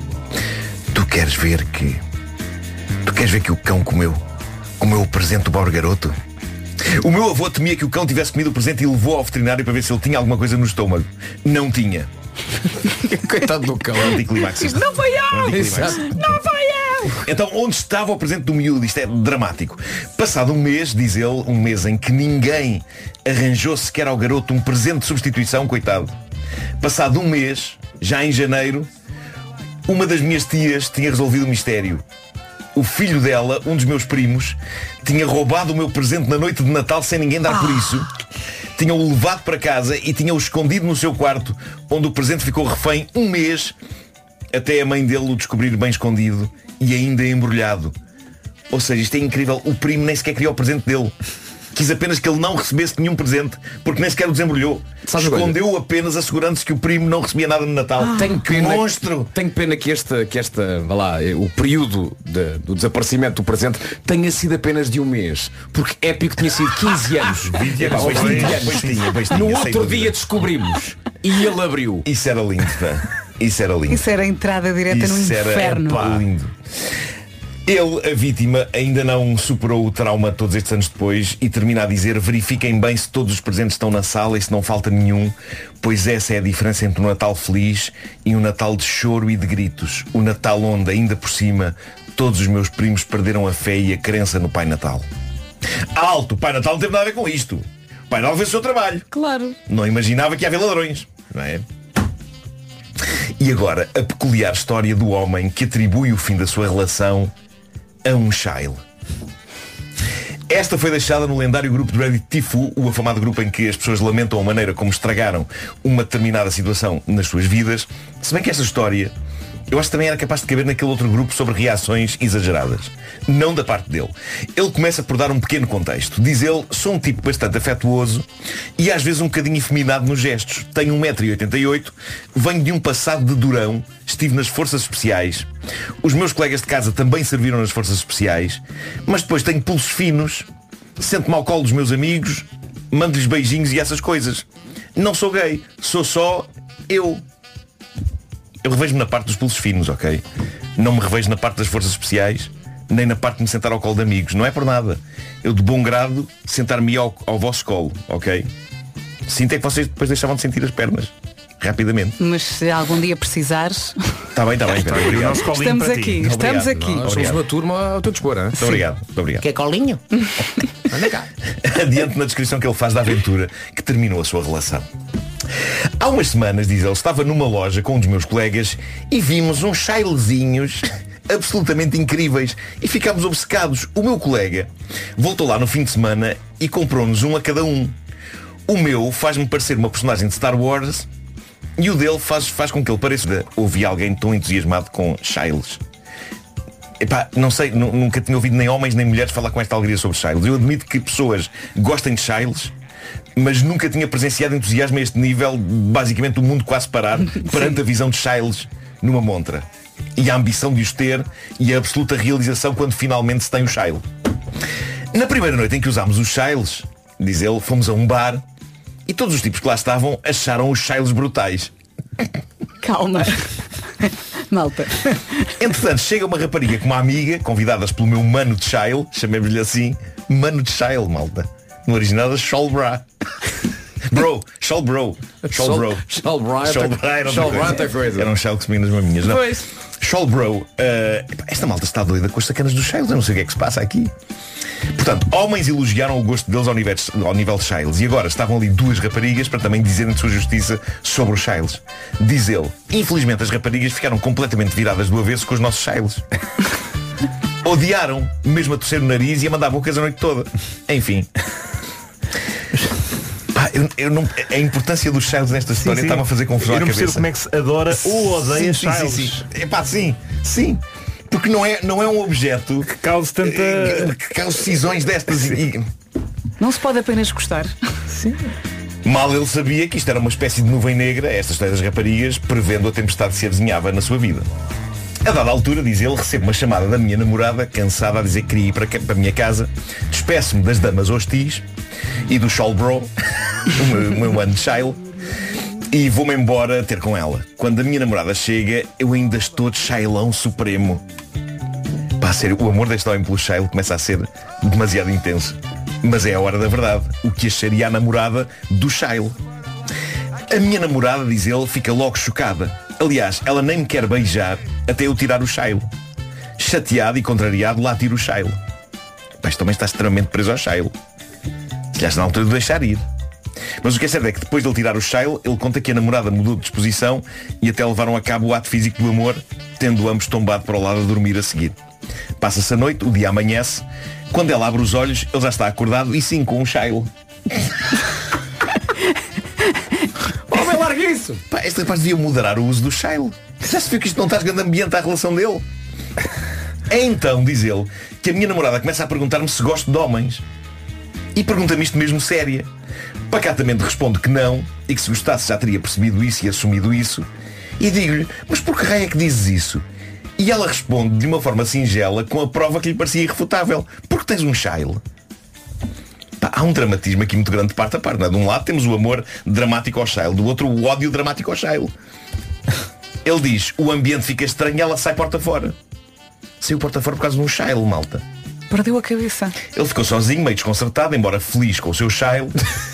Tu queres ver que... Tu queres ver que o cão comeu? Comeu o presente do pobre garoto? O meu avô temia que o cão tivesse comido o presente e levou ao veterinário para ver se ele tinha alguma coisa no estômago. Não tinha. Coitado do cão. Anticlimax. Não foi eu! Anticlimax. Não foi eu! Então onde estava o presente do miúdo? Isto é dramático. Passado um mês, diz ele, um mês em que ninguém arranjou sequer ao garoto um presente de substituição, coitado. Passado um mês, já em janeiro, uma das minhas tias tinha resolvido o mistério. O filho dela, um dos meus primos, tinha roubado o meu presente na noite de Natal sem ninguém dar por isso. Tinha-o levado para casa e tinha-o escondido no seu quarto, onde o presente ficou refém um mês, até a mãe dele o descobrir bem escondido e ainda embrulhado. Ou seja, isto é incrível. O primo nem sequer queria o presente dele. Quis apenas que ele não recebesse nenhum presente, porque nem sequer o desembrulhou. Escondeu apenas assegurando-se que o primo não recebia nada no Natal. Ah, tenho que pena, monstro! Tenho pena que esta, que esta vá lá, o período de, do desaparecimento do presente tenha sido apenas de um mês. Porque épico tinha sido quinze anos. vinte anos. Epá, vinte anos. anos. Pois tinha, pois tinha, no sem outro dúvida. dia descobrimos. E ele abriu. Isso era lindo, pá. Isso era lindo. Isso era a entrada direta Isso no inferno. Era, epá, lindo. Ele, a vítima, ainda não superou o trauma todos estes anos depois e termina a dizer: verifiquem bem se todos os presentes estão na sala e se não falta nenhum, pois essa é a diferença entre um Natal feliz e um Natal de choro e de gritos. O Natal onde, ainda por cima, todos os meus primos perderam a fé e a crença no Pai Natal. Alto! O Pai Natal não teve nada a ver com isto. O Pai Natal fez o seu trabalho. Claro. Não imaginava que ia haver ladrões, não é? E agora, a peculiar história do homem que atribui o fim da sua relação a um Shile. Esta foi deixada no lendário grupo de Reddit Tifu, o afamado grupo em que as pessoas lamentam a maneira como estragaram uma determinada situação nas suas vidas. Se bem que esta história, eu acho que também era capaz de caber naquele outro grupo sobre reações exageradas. Não da parte dele. Ele começa por dar um pequeno contexto. Diz ele: sou um tipo bastante afetuoso e às vezes um bocadinho efeminado nos gestos. Tenho um metro e oitenta e oito, venho de um passado de durão, estive nas forças especiais. Os meus colegas de casa também serviram nas forças especiais, mas depois tenho pulsos finos, sento-me ao colo dos meus amigos, mando-lhes beijinhos e essas coisas. Não sou gay, sou só eu. Eu revejo-me na parte dos pulsos finos, ok? Não me revejo na parte das forças especiais, nem na parte de me sentar ao colo de amigos. Não é por nada. Eu, de bom grado, sentar-me ao, ao vosso colo, ok? Sinto é que vocês depois deixavam de sentir as pernas. Rapidamente. Mas se algum dia precisares... Está bem, está bem. Está bem. Estamos aqui, estamos aqui. Nós somos uma turma ao teu dispor, hein? Muito obrigado, muito obrigado. Quer colinho? Anda cá. Adiante na descrição que ele faz da aventura que terminou a sua relação. Há umas semanas, diz ele, estava numa loja com um dos meus colegas e vimos uns chilezinhos absolutamente incríveis e ficámos obcecados. O meu colega voltou lá no fim de semana e comprou-nos um a cada um. O meu faz-me parecer uma personagem de Star Wars e o dele faz, faz com que ele pareça. Ouvi alguém tão entusiasmado com chiles. Epá, não sei, nunca tinha ouvido nem homens nem mulheres falar com esta alegria sobre chiles. Eu admito que pessoas gostem de chiles, mas nunca tinha presenciado entusiasmo a este nível, basicamente o mundo quase parar perante a visão de chiles numa montra. E a ambição de os ter e a absoluta realização quando finalmente se tem o Shile. Na primeira noite em que usámos os Shiles, diz ele, fomos a um bar e todos os tipos que lá estavam acharam os Shiles brutais. Calma. Malta. Entretanto, chega uma rapariga com uma amiga, convidadas pelo meu mano de Shile, chamemos-lhe assim, mano de Shile, malta. No original é Sholbra. Bro, Shol Bro. Shol Bro. Shol Bro. Shol Bro era outra coisa. Era um Shile que se vinha nas maminhas, não? Pois. Shol Bro. Uh, esta malta está doida com as sacanas dos Shiles. Eu não sei o que é que se passa aqui. Portanto, homens elogiaram o gosto deles ao nível, ao nível de Shiles. E agora estavam ali duas raparigas para também dizerem de sua justiça sobre os Shiles. Diz ele, infelizmente as raparigas ficaram completamente viradas do avesso com os nossos Shiles. Odiaram, mesmo a torcer o nariz e a mandar bocas a noite toda. Enfim. Pá, eu, eu não, a importância dos Shiles nesta história está-me a fazer confusão à cabeça. Eu não percebo como é que se adora ou odeia sim, Shiles. Sim, sim. Epá, sim, sim. Porque não é, não é um objeto que cause tanta... que cause decisões destas e... Não se pode apenas gostar. Sim. Mal ele sabia que isto era uma espécie de nuvem negra, esta história das raparigas, prevendo a tempestade que se avizinhava na sua vida. A dada altura, diz ele, recebo uma chamada da minha namorada, cansada a dizer que queria ir para, para a minha casa, despeço-me das damas hostis e do Sholbro, o meu, meu ano de Shile, e vou-me embora ter com ela. Quando a minha namorada chega, eu ainda estou de Shilão supremo. Pá, sério, o amor deste homem pelo Shile começa a ser demasiado intenso. Mas é a hora da verdade. O que acharia a namorada do Shile? A minha namorada, diz ele, fica logo chocada. Aliás, ela nem me quer beijar até eu tirar o Shile. Chateado e contrariado, lá tiro o Shile. Pá, este homem está extremamente preso ao Shile. Se lhe está na altura de deixar ir. Mas o que é certo é que depois de ele tirar o Shile, ele conta que a namorada mudou de disposição e até levaram a cabo o ato físico do amor, tendo ambos tombado para o lado a dormir a seguir. Passa-se a noite, o dia amanhece. Quando ela abre os olhos, ele já está acordado e sim com um Shile. Homem, larga isso! Pá, este rapaz devia moderar o uso do Shile. Já se viu que isto não está grande ambiente à relação dele? É então, diz ele, que a minha namorada começa a perguntar-me se gosto de homens. E pergunta-me isto mesmo séria. Pacatamente respondo que não, e que se gostasse já teria percebido isso e assumido isso. E digo-lhe, mas por que raio é que dizes isso? E ela responde de uma forma singela, com a prova que lhe parecia irrefutável. Porque tens um Shile. Pá, há um dramatismo aqui muito grande de parte a parte. Não é? De um lado temos o amor dramático ao Shile, do outro o ódio dramático ao Shile. Ele diz, o ambiente fica estranho e ela sai porta fora. Saiu porta fora por causa de um Shile, malta. Perdeu a cabeça. Ele ficou sozinho, meio desconcertado, embora feliz com o seu Shile.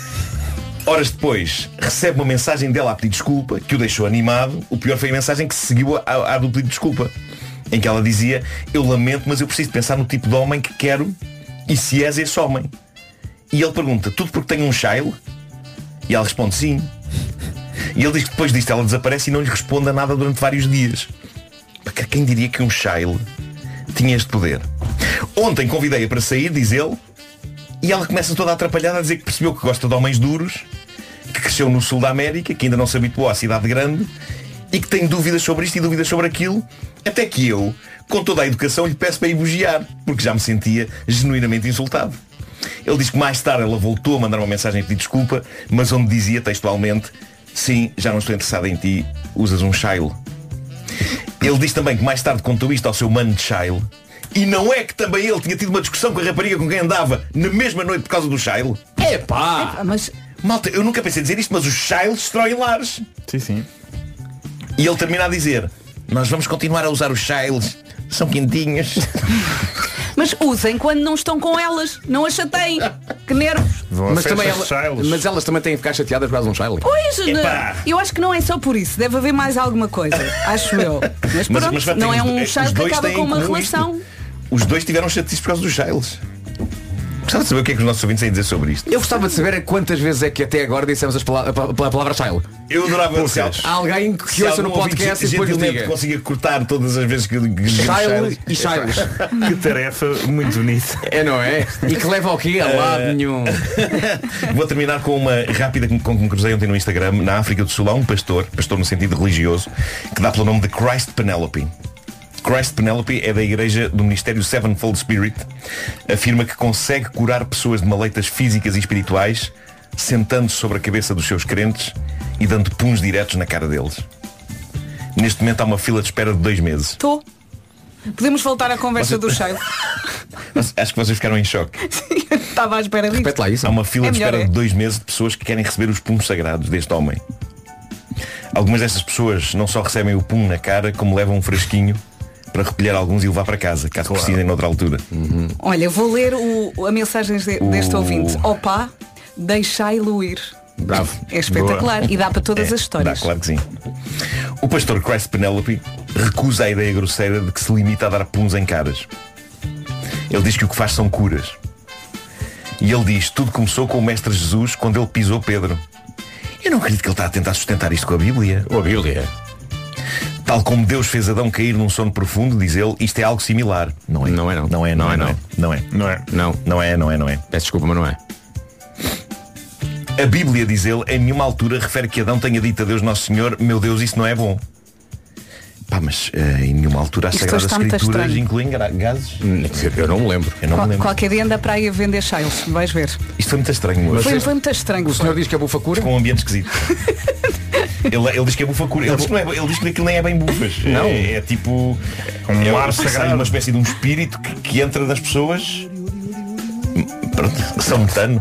Horas depois, recebe uma mensagem dela a pedir desculpa, que o deixou animado. O pior foi a mensagem que se seguiu à, à do pedido de desculpa, em que ela dizia, eu lamento, mas eu preciso pensar no tipo de homem que quero e se és esse homem. E ele pergunta, tudo porque tenho um Shile? E ela responde, sim. E ele diz que depois disto ela desaparece e não lhe responde a nada durante vários dias. Porque quem diria que um Shile tinha este poder? Ontem convidei-a para sair, diz ele, e ela começa toda atrapalhada a dizer que percebeu que gosta de homens duros, que cresceu no sul da América, que ainda não se habituou à cidade grande e que tem dúvidas sobre isto e dúvidas sobre aquilo, até que eu, com toda a educação, lhe peço para ir bugiar, porque já me sentia genuinamente insultado. Ele diz que mais tarde ela voltou a mandar uma mensagem a pedir desculpa, mas onde dizia textualmente, sim, já não estou interessado em ti, usas um Shile. Ele diz também que mais tarde contou isto ao seu mano de Shile. E não é que também ele tinha tido uma discussão com a rapariga com quem andava na mesma noite por causa do Shile? Epá! Epá, mas... Malta, eu nunca pensei dizer isto, mas os Shiles destroem lares. Sim, sim. E ele termina a dizer, nós vamos continuar a usar os Shiles, são quentinhos. Mas usem quando não estão com elas. Não as chateiem. Que nervos. Mas, também ela, mas elas também têm que ficar chateadas por causa de um Shile. Pois, Epá. eu acho que não é só por isso. Deve haver mais alguma coisa. Acho eu. Mas pronto, mas, mas, não é um os Shile que dois acaba têm com uma em comum relação. isto. Os dois tiveram chatices por causa dos Shiles. Gostava de saber o que é que os nossos ouvintes têm a dizer sobre isto. Eu gostava de saber quantas vezes é que até agora dissemos as pala- a palavra Shile. Eu adorava se há alguém que ouça no podcast e depois diga. Consiga cortar todas as vezes que, que Shile e Shiles. Que tarefa muito bonita. É, não é? E que leva ao quê? A lado uh... nenhum. Vou terminar com uma rápida com que me cruzei ontem no Instagram. Na África do Sul há um pastor, pastor no sentido religioso, que dá pelo nome de Christ Penelope. Christ Penelope é da igreja do Ministério Sevenfold Spirit. Afirma que consegue curar pessoas de maleitas físicas e espirituais sentando-se sobre a cabeça dos seus crentes e dando puns diretos na cara deles. Neste momento há uma fila de espera de dois meses. Estou. Podemos voltar à conversa Você... do Shile. Acho que vocês ficaram em choque. Estava à espera disso. Repete lá isso. Há uma fila É de melhor, espera é? de dois meses de pessoas que querem receber os puns sagrados deste homem. Algumas dessas pessoas não só recebem o pum na cara, como levam um fresquinho para recolher alguns e levar para casa, caso precisem noutra altura. Uhum. Olha, vou ler o, a mensagem de- deste O- ouvinte. Opa, deixai-lo ir. Bravo. É espetacular. Boa. E dá para todas É, as histórias. Dá, claro que sim. O pastor Christ Penelope recusa a ideia grosseira de que se limita a dar puns em caras. Ele diz que o que faz são curas. E ele diz, tudo começou com o Mestre Jesus quando ele pisou Pedro. Eu não acredito que ele está a tentar sustentar isto com a Bíblia. Ou a Bíblia. Tal como Deus fez Adão cair num sono profundo, diz ele, isto é algo similar. Não é? Não é não. Não é, não, é, não é. Não é. Não é. Não. Não é, não é, não é. Peço desculpa, mas não é. A Bíblia, diz ele, em nenhuma altura refere que Adão tenha dito a Deus Nosso Senhor, meu Deus, isso não é bom. Pá, mas uh, em nenhuma altura as Isto Sagradas está muito Escrituras estranho. incluem gra- gases. Eu não me lembro. Eu não me Qual- lembro. qualquer dia anda para aí a vender Shiles. Vais ver. Isto foi muito estranho hoje. Foi, foi muito estranho. O senhor diz que é bufa-cura? Com um ambiente esquisito. ele, ele diz que é bufa-cura. Ele, diz que não é- ele diz que aquilo nem é bem bufas. Não. É, é tipo Um é ar sei, sagrado. uma espécie de um espírito que, que entra nas pessoas. Pronto, São Metano.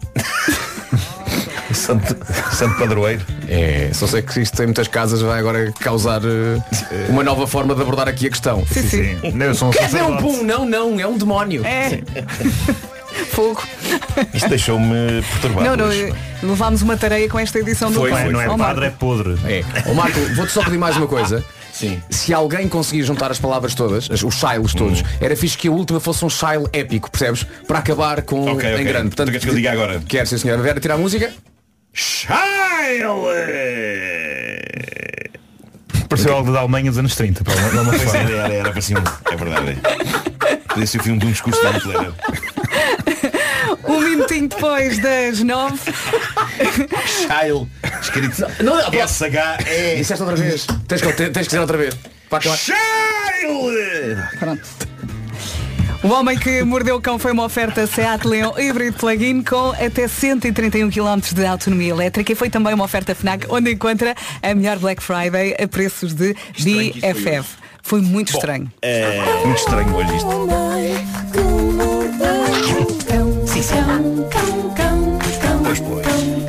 Santo, Santo Padroeiro. É, só sei que isto em muitas casas vai agora causar eh, uma nova forma de abordar aqui a questão. Sim, sim. Eu sou um Quer dizer, é um sacerdote. pum, não, não, é um demónio. É. Fogo. Isto deixou-me perturbado. Não, não. hoje. Levámos uma tareia com esta edição do Foi, Pão. foi, Não é Oh, padre, é Marco. podre. É. Ó Marco, vou-te só pedir mais uma coisa. Sim. Se alguém conseguir juntar as palavras todas, as- os shiles todos, Hum. era fixe que a última fosse um shile épico, percebes? Para acabar com Ok, em ok. grande. Tu queres que eu diga agora? Quero, sim senhora. Vera, tirar a música? Shile! Pareceu algo da Alemanha dos anos trinta. Pá, não, não Pois foi. era, era, era, parecia um, é verdade. Podia ser o filme de um discurso de Hitler. Um minutinho depois das nove. Shile, escrito Não, não, S H E. Disseste outra vez. Tens que, tens que dizer outra vez. Para acabar. Shile! O Homem que Mordeu o Cão foi uma oferta Seat Leon híbrido plug-in com até cento e trinta e um quilómetros de autonomia elétrica e foi também uma oferta FNAC onde encontra a melhor Black Friday a preços de Estranho que B isto foi F F. Foi muito estranho. É muito estranho hoje isto. Sim, sim. Pois, pois.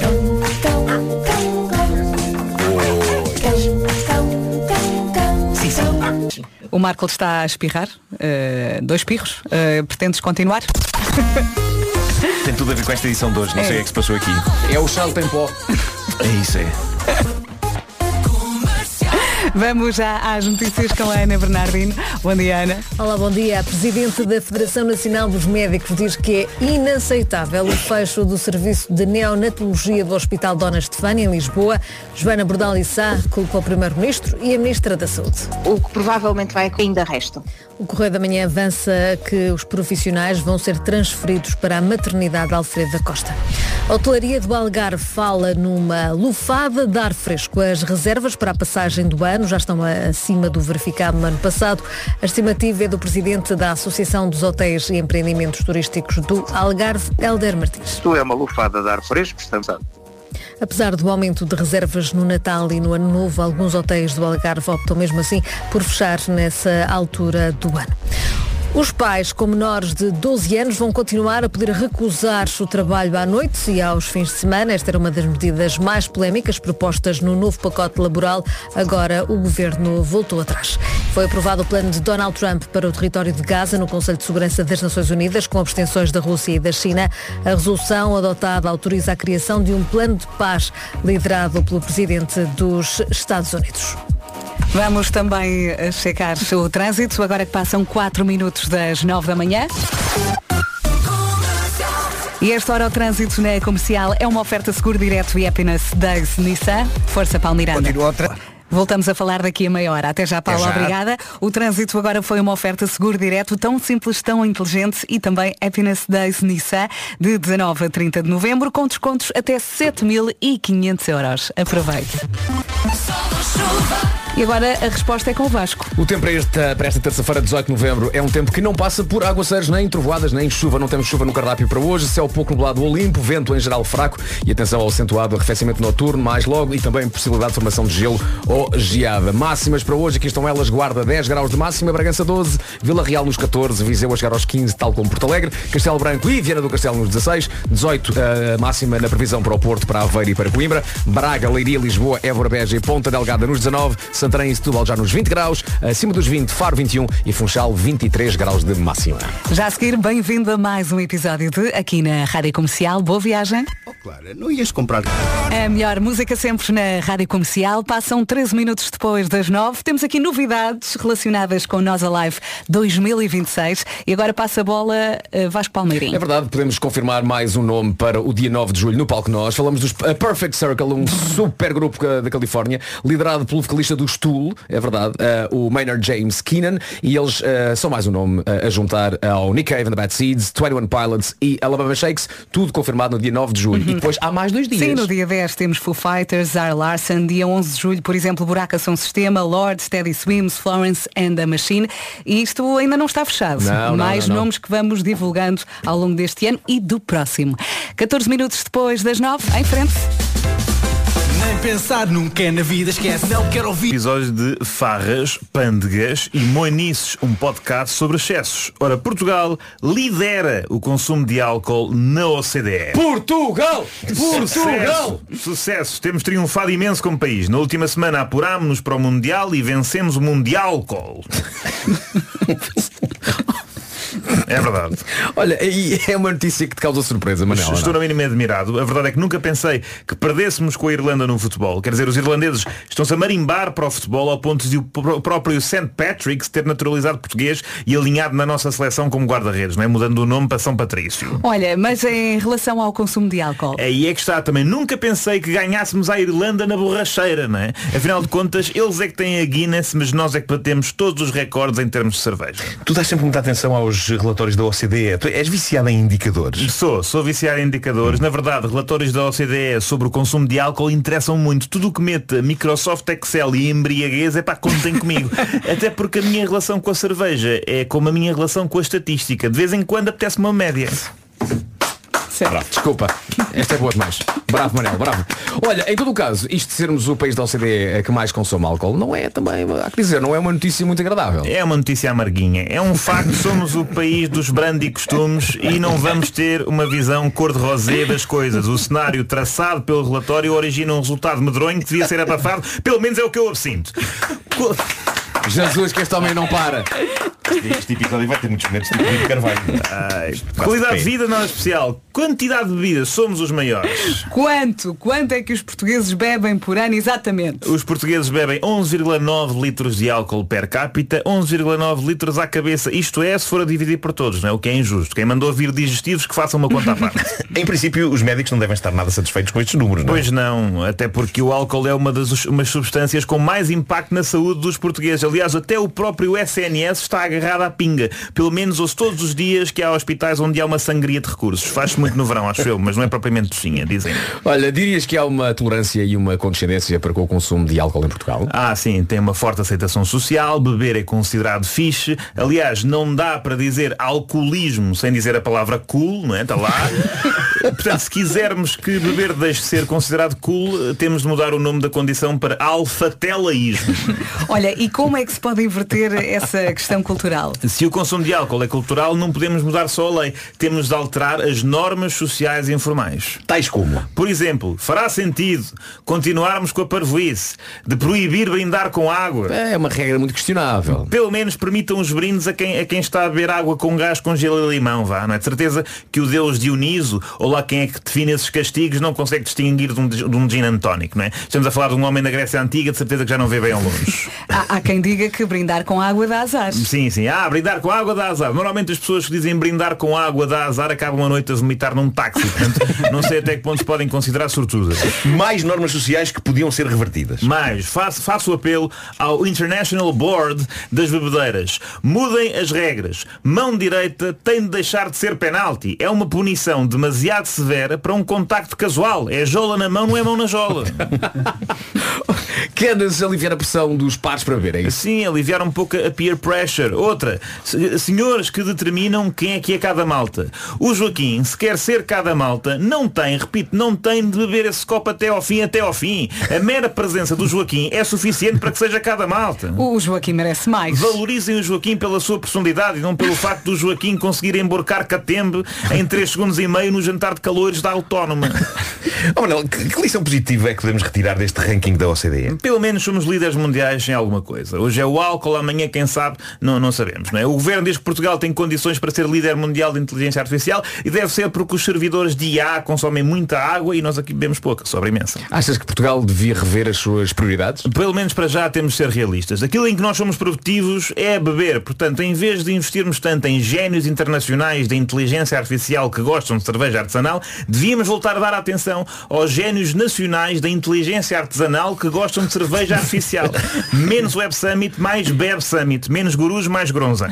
Sim, sim. O Marco está a espirrar. Uh, dois pirros. Uh, pretendes continuar? Tem tudo a ver com esta edição de hoje. Não É. sei o que é que se passou aqui. É o chá tem pó. É isso, é. Vamos já às notícias com a Ana Bernardino. Bom dia, Ana. Olá, bom dia. A Presidente da Federação Nacional dos Médicos diz que é inaceitável o fecho do serviço de neonatologia do Hospital Dona Estefânia, em Lisboa. Joana Bordal e Sá culpa o Primeiro-Ministro e a Ministra da Saúde. O que provavelmente vai ainda resta. O Correio da Manhã avança que os profissionais vão ser transferidos para a maternidade Alfredo da Costa. A hotelaria do Algarve fala numa lufada de ar fresco. As reservas para a passagem do ano já estão acima do verificado no ano passado. A estimativa é do presidente da Associação dos Hotéis e Empreendimentos Turísticos do Algarve, Hélder Martins. Isto é uma lufada de ar fresco, estamos a... Apesar do aumento de reservas no Natal e no Ano Novo, alguns hotéis do Algarve optam mesmo assim por fechar nessa altura do ano. Os pais com menores de doze anos vão continuar a poder recusar o trabalho à noite e aos fins de semana. Esta era uma das medidas mais polémicas propostas no novo pacote laboral. Agora o governo voltou atrás. Foi aprovado o plano de Donald Trump para o território de Gaza no Conselho de Segurança das Nações Unidas, com abstenções da Rússia e da China. A resolução adotada autoriza a criação de um plano de paz liderado pelo presidente dos Estados Unidos. Vamos também a checar o trânsito, agora que passam quatro minutos das nove da manhã. E esta hora o trânsito na comercial é uma oferta seguro direto e Happiness Days Nissan. Força Palmiranda. Continua outra. Voltamos a falar daqui a meia hora. Até já, Paula, Até já. obrigada. O trânsito agora foi uma oferta seguro direto, tão simples, tão inteligente e também Happiness Days Nissan, de dezanove a trinta de novembro, com descontos até sete mil e quinhentos euros. Aproveite. E agora a resposta é com o Vasco. O tempo para esta, para esta terça-feira, dezoito de novembro, é um tempo que não passa por aguaceiros, nem trovoadas, nem chuva. Não temos chuva no cardápio para hoje. Céu pouco nublado ou limpo, vento em geral fraco e atenção ao acentuado arrefecimento noturno, mais logo, e também possibilidade de formação de gelo ou geada. Máximas para hoje, aqui estão elas: Guarda dez graus de máxima, Bragança doze, Vila Real nos catorze, Viseu a chegar aos quinze, tal como Porto Alegre, Castelo Branco e Viana do Castelo nos dezasseis, dezoito a máxima na previsão para o Porto, para Aveiro e para Coimbra, Braga, Leiria, Lisboa, Évora, Beja e Ponta Delgada nos dezanove, Santarém e Setúbal já nos vinte graus, acima dos vinte, Faro vinte e um e Funchal vinte e três graus de máxima. Já a seguir, bem-vindo a mais um episódio de Aqui na Rádio Comercial. Boa viagem. Oh, claro, não ias comprar. A melhor música sempre na Rádio Comercial. Passam treze minutos depois das nove. Temos aqui novidades relacionadas com o Nós Alive dois mil e vinte e seis. E agora passa a bola uh, Vasco Palmeirinho. É verdade, podemos confirmar mais um nome para o dia nove de julho no palco Nós. Falamos dos A Perfect Circle, um super grupo da Califórnia, liderado pelo vocalista do Stool, é verdade, uh, o Maynard James Keenan, e eles uh, são mais um nome uh, a juntar ao Nick Cave and the Bad Seeds, vinte e um Pilots e Alabama Shakes, tudo confirmado no dia nove de julho. Uhum. E depois há mais dois dias. Sim, no dia dez temos Foo Fighters, Zara Larsson, dia onze de julho, por exemplo, Buraca Som Sistema, Lord, Steady Swims, Florence and the Machine, e isto ainda não está fechado. Não, mais não, não, nomes não. que vamos divulgando ao longo deste ano e do próximo. catorze minutos depois das nove, em frente. Nem pensar nunca é na vida, esquece, não quero ouvir. Episódio de Farras, Pândegas e Moinices, um podcast sobre excessos. Ora, Portugal lidera o consumo de álcool na O C D E. Portugal! Portugal! Sucesso! Sucesso! Temos triunfado imenso como país. Na última semana apurámos-nos para o Mundial e vencemos o Mundiálcool. É verdade. Olha, e é uma notícia que te causa surpresa, Manel. Estou no mínimo admirado. A verdade é que nunca pensei que perdêssemos com a Irlanda no futebol. Quer dizer, os irlandeses estão-se a marimbar para o futebol ao ponto de o próprio Saint Patrick's ter naturalizado português e alinhado na nossa seleção como guarda-redes, não é? Mudando o nome para São Patrício. Olha, mas em relação ao consumo de álcool? Aí é que está também. Nunca pensei que ganhássemos a Irlanda na borracheira, não é? Afinal de contas, eles é que têm a Guinness, mas nós é que batemos todos os recordes em termos de cerveja. Tu dás sempre muita atenção aos relatórios da O C D E. Tu és viciado em indicadores? Sou, sou viciado em indicadores. Na verdade, relatórios da O C D E sobre o consumo de álcool interessam muito. Tudo o que meta Microsoft Excel e embriaguez é pá, contem comigo. Até porque a minha relação com a cerveja é como a minha relação com a estatística. De vez em quando apetece-me uma média. Bravo. Desculpa, esta é boa demais. Bravo, Manel, bravo. Olha, em todo o caso, isto de sermos o país da O C D E que mais consome álcool não é também, há que dizer, não é uma notícia muito agradável. É uma notícia amarguinha. É um facto, somos o país dos brandy costumes e não vamos ter uma visão cor-de-rosé das coisas. O cenário traçado pelo relatório origina um resultado medronho que devia ser abafado. Pelo menos é o que eu sinto. Jesus, que este homem não para. Este episódio vai ter muitos momentos de Filipe Carvalho. Ai, qualidade de vida nada especial. Quantidade de bebida, somos os maiores. Quanto? Quanto é que os portugueses bebem por ano exatamente? Os portugueses bebem onze vírgula nove litros de álcool per capita, onze vírgula nove litros à cabeça. Isto é, se for a dividir por todos, não é? O que é injusto. Quem mandou vir digestivos que façam uma conta à parte. Em princípio, os médicos não devem estar nada satisfeitos com estes números, não é? Pois não, até porque o álcool é uma das umas substâncias com mais impacto na saúde dos portugueses. Aliás, até o próprio S N S está agarrado à pinga. Pelo menos ouço todos os dias que há hospitais onde há uma sangria de recursos. Faz-se muito no verão, acho eu, mas não é propriamente docinha, dizem. Olha, dirias que há uma tolerância e uma condescendência para com o consumo de álcool em Portugal? Ah, sim, tem uma forte aceitação social, beber é considerado fixe. Aliás, não dá para dizer alcoolismo sem dizer a palavra cool, não é? Está lá. Portanto, se quisermos que beber deixe de ser considerado cool, temos de mudar o nome da condição para alfatelaísmo. Olha, e como é que se pode inverter essa questão cultural? Se o consumo de álcool é cultural, não podemos mudar só a lei. Temos de alterar as normas sociais e informais. Tais como? Por exemplo, fará sentido continuarmos com a parvoíce de proibir brindar com água? É uma regra muito questionável. Pelo menos permitam os brindes a quem, a quem está a beber água com gás, com gelo e limão, vá. Não é de certeza que o deus Dioniso, ou lá quem é que define esses castigos, não consegue distinguir de um, de um gin and tonic, não é? Estamos a falar de um homem da Grécia Antiga, de certeza que já não vê bem ao longe. há, há quem diga que brindar com água dá azar. Sim, sim. Ah, brindar com água dá azar. Normalmente as pessoas que dizem brindar com água dá azar acabam a noite a vomitar num táxi. Portanto, não sei até que ponto se podem considerar sortudas. Mais normas sociais que podiam ser revertidas. Mais. Faço, faço o apelo ao International Board das bebedeiras. Mudem as regras. Mão direita tem de deixar de ser penalti. É uma punição demasiado severa para um contacto casual. É jola na mão, não é mão na jola. Queres aliviar a pressão dos pares para beber, é isso? Sim, aliviar um pouco a peer pressure. Outra, senhores que determinam quem é que é cada malta. O Joaquim, se quer ser cada malta, não tem, repito, não tem de beber esse copo até ao fim, até ao fim. A mera presença do Joaquim é suficiente para que seja cada malta. O Joaquim merece mais. Valorizem o Joaquim pela sua personalidade e não pelo facto do Joaquim conseguir emborcar catembe em três segundos e meio no jantar de calores da Autónoma. Oh, Manel, que, que lição positiva é que podemos retirar deste ranking da O C D E? Pelo menos somos líderes mundiais em alguma coisa. Hoje é o álcool, amanhã quem sabe, não, não sabemos, não é? O governo diz que Portugal tem condições para ser líder mundial de inteligência artificial e deve ser porque os servidores de I A consomem muita água e nós aqui bebemos pouca, sobra imensa. Achas que Portugal devia rever as suas prioridades? Pelo menos para já temos de ser realistas. Aquilo em que nós somos produtivos é beber. Portanto, em vez de investirmos tanto em génios internacionais da inteligência artificial que gostam de cerveja artesanal, devíamos voltar a dar atenção aos génios nacionais da inteligência artesanal que gostam de cerveja artificial. Menos Web Summit, mais Beb Summit. Menos gurus, mais gronza.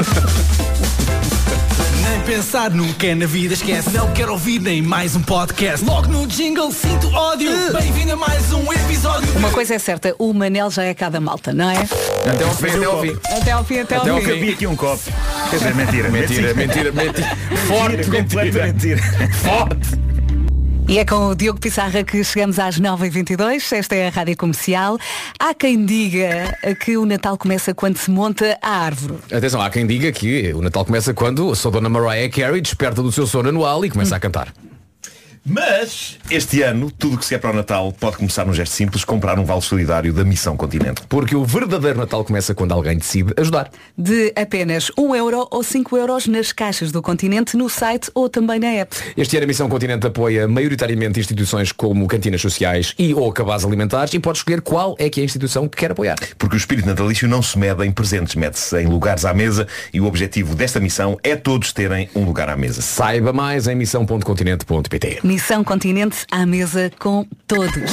Nem pensar nunca na vida esquece. Não quero ouvir nem mais um podcast. Logo no jingle sinto ódio. Bem-vindo a mais um episódio. Uma coisa é certa, o Manel já é cada malta, não é? Até ao fim, até ao fim. Até ao fim, até ao fim. Eu cabia aqui um copo. Quer dizer, mentira. Mentira, mentira, mentira. Forte, mentira. mentira. Forte. E é com o Diogo Pissarra que chegamos às nove e vinte e dois. Esta é a Rádio Comercial. Há quem diga que o Natal começa quando se monta a árvore. Atenção, há quem diga que o Natal começa quando a sua dona Mariah Carey desperta do seu sono anual e começa hum. a cantar. Mas, este ano, tudo o que se é para o Natal pode começar num gesto simples, comprar um vale solidário da Missão Continente. Porque o verdadeiro Natal começa quando alguém decide ajudar. De apenas um euro ou cinco euros nas caixas do Continente, no site ou também na app. Este ano a Missão Continente apoia maioritariamente instituições como cantinas sociais e ou cabazes alimentares e pode escolher qual é que é a instituição que quer apoiar. Porque o espírito natalício não se mede em presentes, mede-se em lugares à mesa e o objetivo desta missão é todos terem um lugar à mesa. Saiba mais em missão ponto continente ponto pt. Missão Continente à mesa com todos.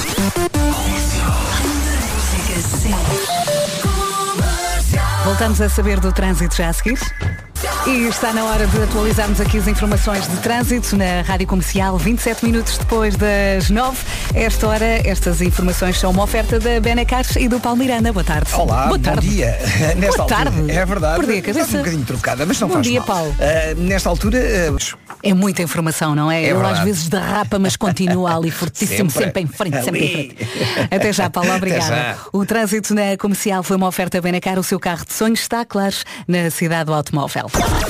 Voltamos a saber do trânsito já a seguir. E está na hora de atualizarmos aqui as informações de trânsito na Rádio Comercial, vinte e sete minutos depois das nove. Esta hora, estas informações são uma oferta da Benacar e do Paulo Miranda. Boa tarde. Olá, Boa bom tarde. dia. Nesta Boa altura, tarde. é verdade. Perdi a cabeça. Está um bocadinho trocada, mas não Bom faz dia, mal. Paulo. Uh, nesta altura... Uh... É muita informação, não é? É Eu verdade. às vezes derrapa, mas continua ali fortíssimo, sempre, sempre em frente, sempre em frente. Até já, Paulo, obrigada. O trânsito na Comercial foi uma oferta Benacar. O seu carro de sonhos está, claro, na cidade do automóvel.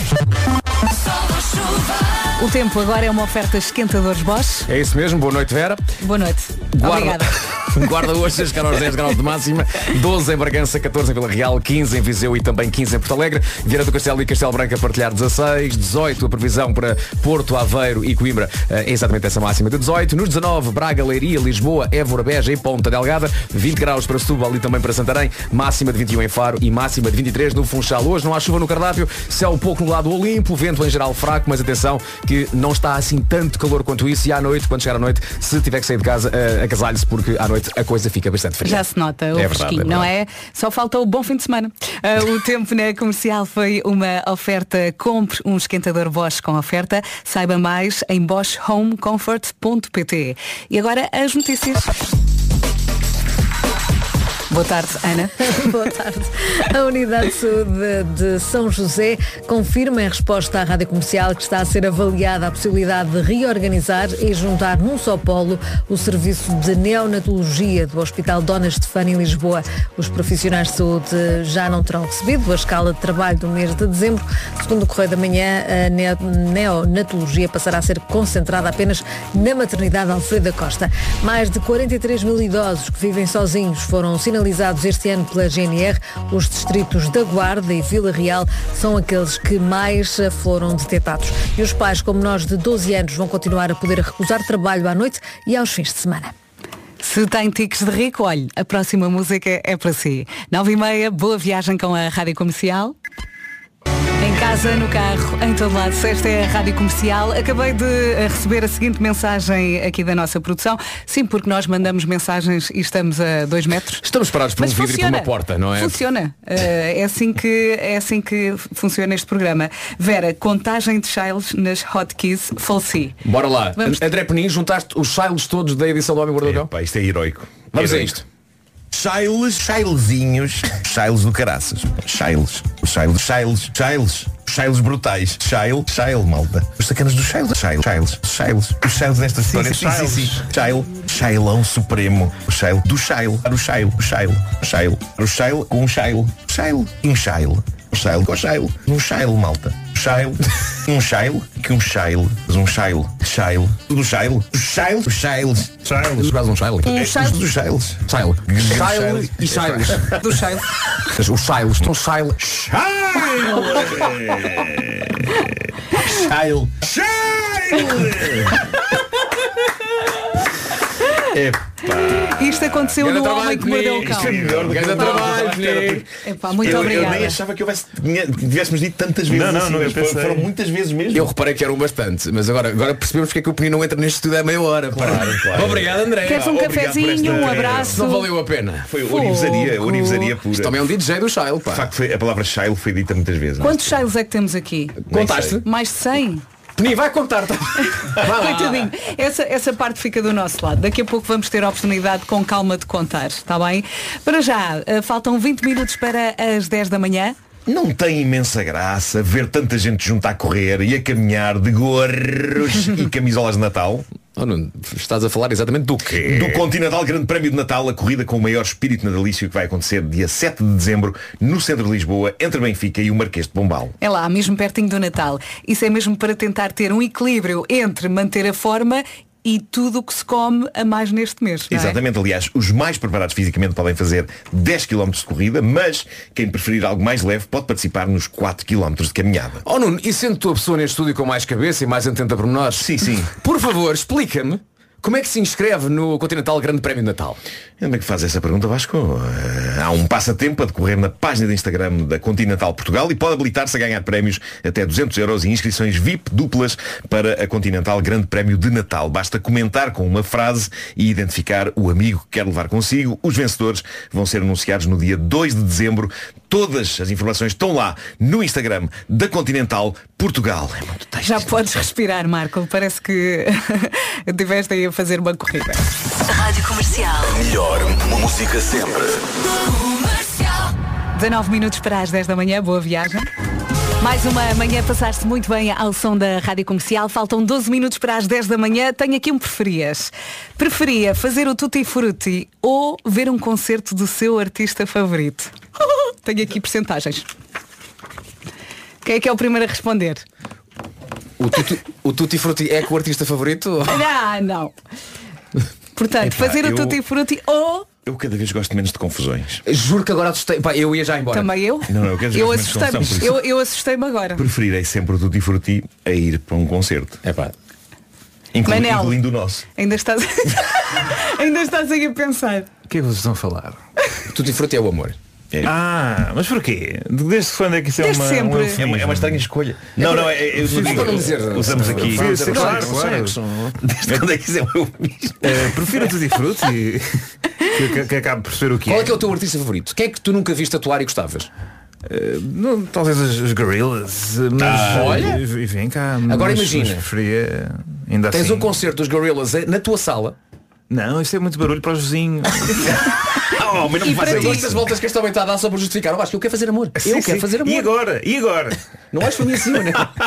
O tempo agora é uma oferta esquentadores Bosch. É isso mesmo, boa noite, Vera. Boa noite. Guarda. Obrigada. Guarda hoje seis graus, dez graus de máxima, doze em Bragança, catorze em Vila Real, quinze em Viseu e também quinze em Porto Alegre, Vieira do Castelo e Castelo Branco a partilhar dezasseis, dezoito a previsão para Porto, Aveiro e Coimbra, é exatamente essa máxima de dezoito, nos dezanove Braga, Leiria, Lisboa, Évora, Beja e Ponta Delgada, vinte graus para Setúbal e também para Santarém, máxima de vinte e um em Faro e máxima de vinte e três no Funchal. Hoje não há chuva no cardápio, céu pouco nublado ao limpo, vento em geral fraco, mas atenção que não está assim tanto calor quanto isso e à noite, quando chegar à noite, se tiver que sair de casa, agasalhe-se porque à noite a coisa fica bastante fria. Já se nota o é fresquinho, verdade, é não é? Só falta o bom fim de semana. Uh, o tempo na Comercial foi uma oferta. Compre um esquentador Bosch com oferta. Saiba mais em bosch home comfort ponto pt. E agora as notícias. Boa tarde, Ana. Boa tarde. A Unidade de Saúde de São José confirma em resposta à Rádio Comercial que está a ser avaliada a possibilidade de reorganizar e juntar num só polo o serviço de neonatologia do Hospital Dona Estefânia em Lisboa. Os profissionais de saúde já não terão recebido a escala de trabalho do mês de dezembro. Segundo o Correio da Manhã, a neonatologia passará a ser concentrada apenas na maternidade Alfredo da Costa. Mais de quarenta e três mil idosos que vivem sozinhos foram sinalizados este ano pela G N R. Os distritos da Guarda e Vila Real são aqueles que mais foram detectados. E os pais com menores de doze anos vão continuar a poder recusar trabalho à noite e aos fins de semana. Se tem tiques de rico, olhe, a próxima música é para si. Nove e meia, boa viagem com a Rádio Comercial. Em casa, no carro, em todo lado. Esta é a Rádio Comercial. Acabei de receber a seguinte mensagem aqui da nossa produção. Sim, porque nós mandamos mensagens e estamos a dois metros. Estamos parados por um vidro e por uma porta, não é? Funciona. Uh, é, assim que, é assim que funciona este programa. Vera, contagem de Shiles nas hotkeys falsi. Bora lá. Vamos... André Penin, juntaste os Shiles todos da edição do Homem Guarda-Cão? Isto é heroico. Vamos heroico. a isto. Shiles, Shilezinhos, Shiles do caraças. Shiles, os Shiles, Shiles, Shiles, Shiles brutais. Shile, Shile, malta. Os sacanas do Shile, Shile, Shiles, Shiles, os Shiles desta história. Sim, sim, sim, sim. Shile, Shilão supremo. O Shile, do Shile, para o Shile, o Shile, o Shile, o Shile com um Shile, Shile e um Shile. O Shile com o Shile, um Shile, malta. Shile, um Shile, que um Shile, mas um Shile, Shile, do Shile, o Shile, os Shiles, Shiles, jogares um Shile. Um Shile dos Shiles. Shile. Shile e Shiles. Do Shile. Os Shiles, estão Shile. Shile. Shile. Epá. Isto aconteceu Grande no trabalho, Homem que Mordeu o Cão. Isto é melhor do que Grande eu trabalho, estava. Epá, muito eu, obrigada. eu nem achava que houvesse, tinha- tivéssemos dito tantas vezes. Não, não, assim, não, eu mas foram- pensei. foram muitas vezes mesmo. Eu reparei que eram bastante, mas agora, agora percebemos porque é que o Penino não entra neste estudo há meia hora. Claro, Pá. claro. Obrigado, André. Queres um Obrigado por cafezinho, esta- um abraço? Não valeu a pena. Foi onivesaria, Fogo. onivesaria pura. Isto também é um D J do Shile, pá. De facto, foi- a palavra Shile foi dita muitas vezes. não é? Quantos Shiles é que temos aqui? Nem Contaste? sei. Mais de cem? Penino, vai contar. Tá? Vai lá. Coitadinho. Essa, essa parte fica do nosso lado. Daqui a pouco vamos ter a oportunidade com calma de contar, está bem? Para já, eh, faltam vinte minutos para as dez da manhã. Não tem imensa graça ver tanta gente junto a correr e a caminhar de gorros e camisolas de Natal? Oh, não, estás a falar exatamente do quê? Do Continental Grande Prémio de Natal, a corrida com o maior espírito natalício que vai acontecer dia sete de dezembro no centro de Lisboa, entre Benfica e o Marquês de Pombal. É lá, mesmo pertinho do Natal. Isso é mesmo para tentar ter um equilíbrio entre manter a forma e tudo o que se come a mais neste mês. Não é? Exatamente, aliás, os mais preparados fisicamente podem fazer dez quilómetros de corrida, mas quem preferir algo mais leve pode participar nos quatro quilómetros de caminhada. Oh Nuno, e sendo tu a pessoa neste estúdio com mais cabeça e mais atenta por nós? Sim, sim. Por favor, explica-me como é que se inscreve no Continental Grande Prémio de Natal? Como é que faz essa pergunta, Vasco? Uh, há um passatempo a decorrer na página de Instagram da Continental Portugal e pode habilitar-se a ganhar prémios até duzentos euros e inscrições V I P duplas para a Continental Grande Prémio de Natal. Basta comentar com uma frase e identificar o amigo que quer levar consigo. Os vencedores vão ser anunciados no dia dois de dezembro. Todas as informações estão lá no Instagram da Continental Portugal. É muito texto. Já podes respirar, Marco. Parece que estiveste aí a fazer uma corrida. Rádio Comercial. Melhor música sempre. dezanove minutos para as dez da manhã. Boa viagem. Mais uma manhã a passar-se muito bem ao som da Rádio Comercial. Faltam doze minutos para as dez da manhã. Tenho aqui um preferias. Preferia fazer o Tutti Frutti ou ver um concerto do seu artista favorito? Tenho aqui percentagens. Quem é que é o primeiro a responder? O Tutti, o Tutti Frutti é com o artista favorito? Não, não. Portanto, Epá, fazer o eu- Tutti Frutti ou... Eu cada vez gosto menos de confusões. Juro que agora assustei. Pá, eu ia já embora. Também eu? Não, não, eu quero dizer Eu que menos confusão, assustei-me. por Eu, isso. eu assustei-me agora. Preferirei sempre o Tutti Frutti a ir para um concerto. É pá. Inclu Manel. incluindo o nosso. Ainda estás... Ainda estás aí a pensar. O que é que vocês estão a falar? O Tutti Frutti é o amor. É. Ah, mas porquê? Desde quando é que isso é Desde uma, sempre. um É eufemismo? uma, é uma estranha escolha. Não, não, é, é, eu Sim, digo, para não dizer, usamos sim, aqui. Claro, claro, claro. Desde quando é que isso é um eufemismo? Eh, prefiro o Tutti Frutti que, que, que acabo por perceber o que Qual é é. que é o teu artista favorito? Quem é que tu nunca viste atuar e gostavas? Eh, não, talvez as, as Gorillaz, mas Ah, olha. e, e vem cá. Agora mas- imagina. mas preferia ainda Tens assim. um concerto dos Gorillaz na tua sala. Não, isso é muito barulho para os vizinhos. Oh, mas não me E para faça ti? isso. Estas voltas que este homem está a dar só para justificar. Eu acho que eu quero fazer amor. Sim, eu quero sim. fazer amor. E agora? E agora? Não és para mim assim, né?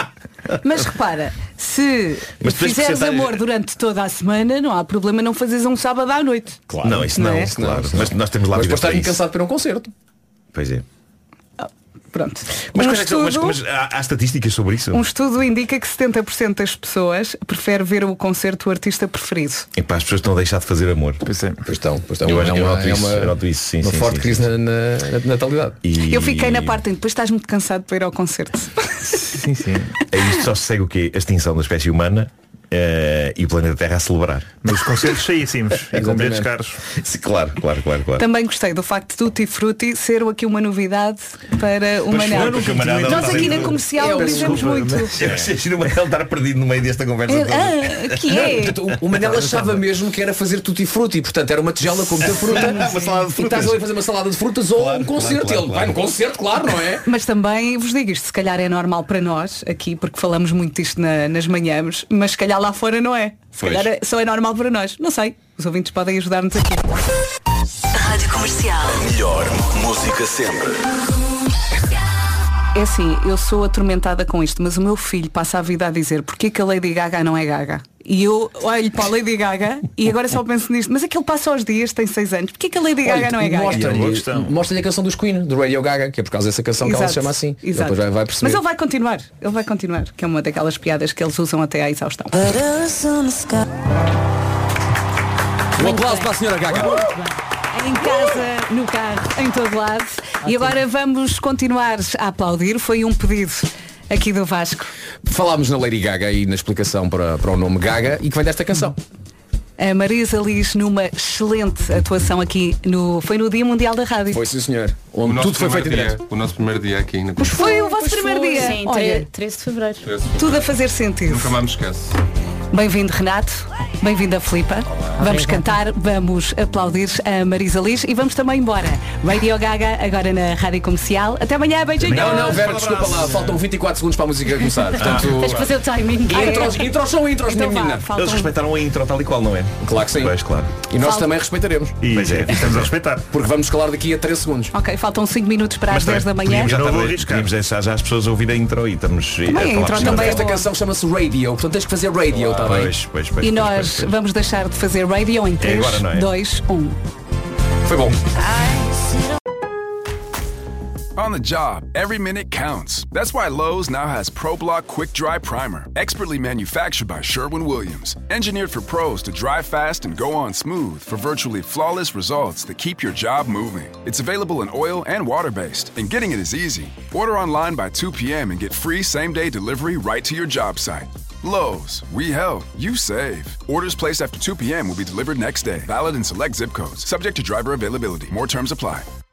Mas repara, se Mas depois fizeres percentagem- amor durante toda a semana, não há problema não fazeres um sábado à noite. Claro. Não, isso não, Não é? claro. Mas nós temos lá Mas vida depois para estar isso. cansado para ir a um concerto. Pois é. Pronto. Mas, um, quais é que são- estudo, mas, mas há, há estatísticas sobre isso? um estudo indica que setenta por cento das pessoas prefere ver o concerto do artista preferido. Epá, as pessoas estão a deixar de fazer amor. Pois é. Pois estão, pois estão. Eu acho que é eu uma, noto é isso, uma, eu noto isso, sim, uma sim, forte sim, crise sim. na, na, na natalidade. E... Eu fiquei na parte em depois estás muito cansado para ir ao concerto. Sim, sim. É isto só se segue o quê? A extinção da espécie humana eh, e o planeta Terra a celebrar. Mas os concertos cheíssimos e com bilhetes caros. Sim, claro, claro, claro, claro. Também gostei do facto de Tutti Frutti ser aqui uma novidade para o Pois Manel. foi, porque o Manel não Nós está aqui dentro. na comercial É, dizemos desculpa, muito. Eu achei giro o Manel estar perdido no meio desta conversa toda. Ah, que é? Portanto, o- o Manel achava mesmo que era fazer tutti frutti, portanto era uma tigela com muita fruta. Uma salada de E frutas. estás ali a fazer uma salada de frutas ou Claro, um concerto. claro, claro, Ele vai claro. no concerto, claro, não é? Mas também vos digo isto, se calhar é normal para nós aqui, porque falamos muito disto na- nas manhãs, mas se calhar lá fora não é. Se Pois. calhar é- só é normal para nós. Não sei. Os ouvintes podem ajudar-nos aqui. Rádio Rádio Comercial. A melhor música sempre. É assim, eu sou atormentada com isto, mas o meu filho passa a vida a dizer porquê que a Lady Gaga não é Gaga? E eu olho para a Lady Gaga e agora só penso nisto, mas aquilo passa aos dias, tem seis anos, porquê que a Lady Gaga Olha, não é Gaga? Mostra-lhe mostra a canção dos Queen, do Radio Gaga, que é por causa dessa canção que ela se chama assim. Exato. Depois vai, vai perceber. Mas ele vai continuar, ele vai continuar, que é uma daquelas piadas que eles usam até à exaustão. Um aplauso para a senhora Gaga. Em casa, no carro, em todo lado. E agora vamos continuar a aplaudir. Foi um pedido aqui do Vasco. Falámos na Lady Gaga e na explicação para, para o nome Gaga e que vem desta canção. A Marisa Liz numa excelente atuação aqui no. Foi no Dia Mundial da Rádio. Foi sim, senhor. Onde tudo foi feito em dia, direto. O nosso primeiro dia aqui na Pois foi o vosso primeiro foi, dia. Sim, Olha, treze de fevereiro. tudo a fazer sentido. Nunca mais me esquece. Bem-vindo, Renato. Bem-vindo, a Filipa. Vamos Obrigada. cantar, vamos aplaudir a Marisa Liz e vamos também embora. Radio Gaga, agora na Rádio Comercial. Até amanhã, beijinhos. Não, não, Vera, desculpa lá. Faltam vinte e quatro segundos para a música começar. Portanto, Tens de fazer o timing. intros, intros são intros, Então minha vá, menina. faltam- Eles respeitaram a intro tal e qual, não é? Claro que sim. Pois, claro. E nós Falta- também respeitaremos. E pois é, estamos a respeitar. Porque vamos calar daqui a três segundos. Ok, faltam cinco minutos para as também dez da manhã. podíamos já, Eu não vou estar- arriscar. podíamos deixar já as pessoas a ouvir a intro e estamos Também a falar intro bastante. também é Esta boa. canção chama-se Radio, portanto tens que fazer radio, está bem? Pois, pois, pois, E pois, nós pois, pois. vamos deixar de fazer radio em três, agora, não é? dois, um. Foi bom. On the job, every minute counts. That's why Lowe's now has ProBlock Quick Dry Primer, expertly manufactured by Sherwin-Williams. Engineered for pros to dry fast and go on smooth for virtually flawless results that keep your job moving. It's available in oil and water-based, and getting it is easy. Order online by two p.m. and get free same-day delivery right to your job site. Lowe's, we help, you save. Orders placed after two p.m. will be delivered next day. Valid in select zip codes. Subject to driver availability. More terms apply.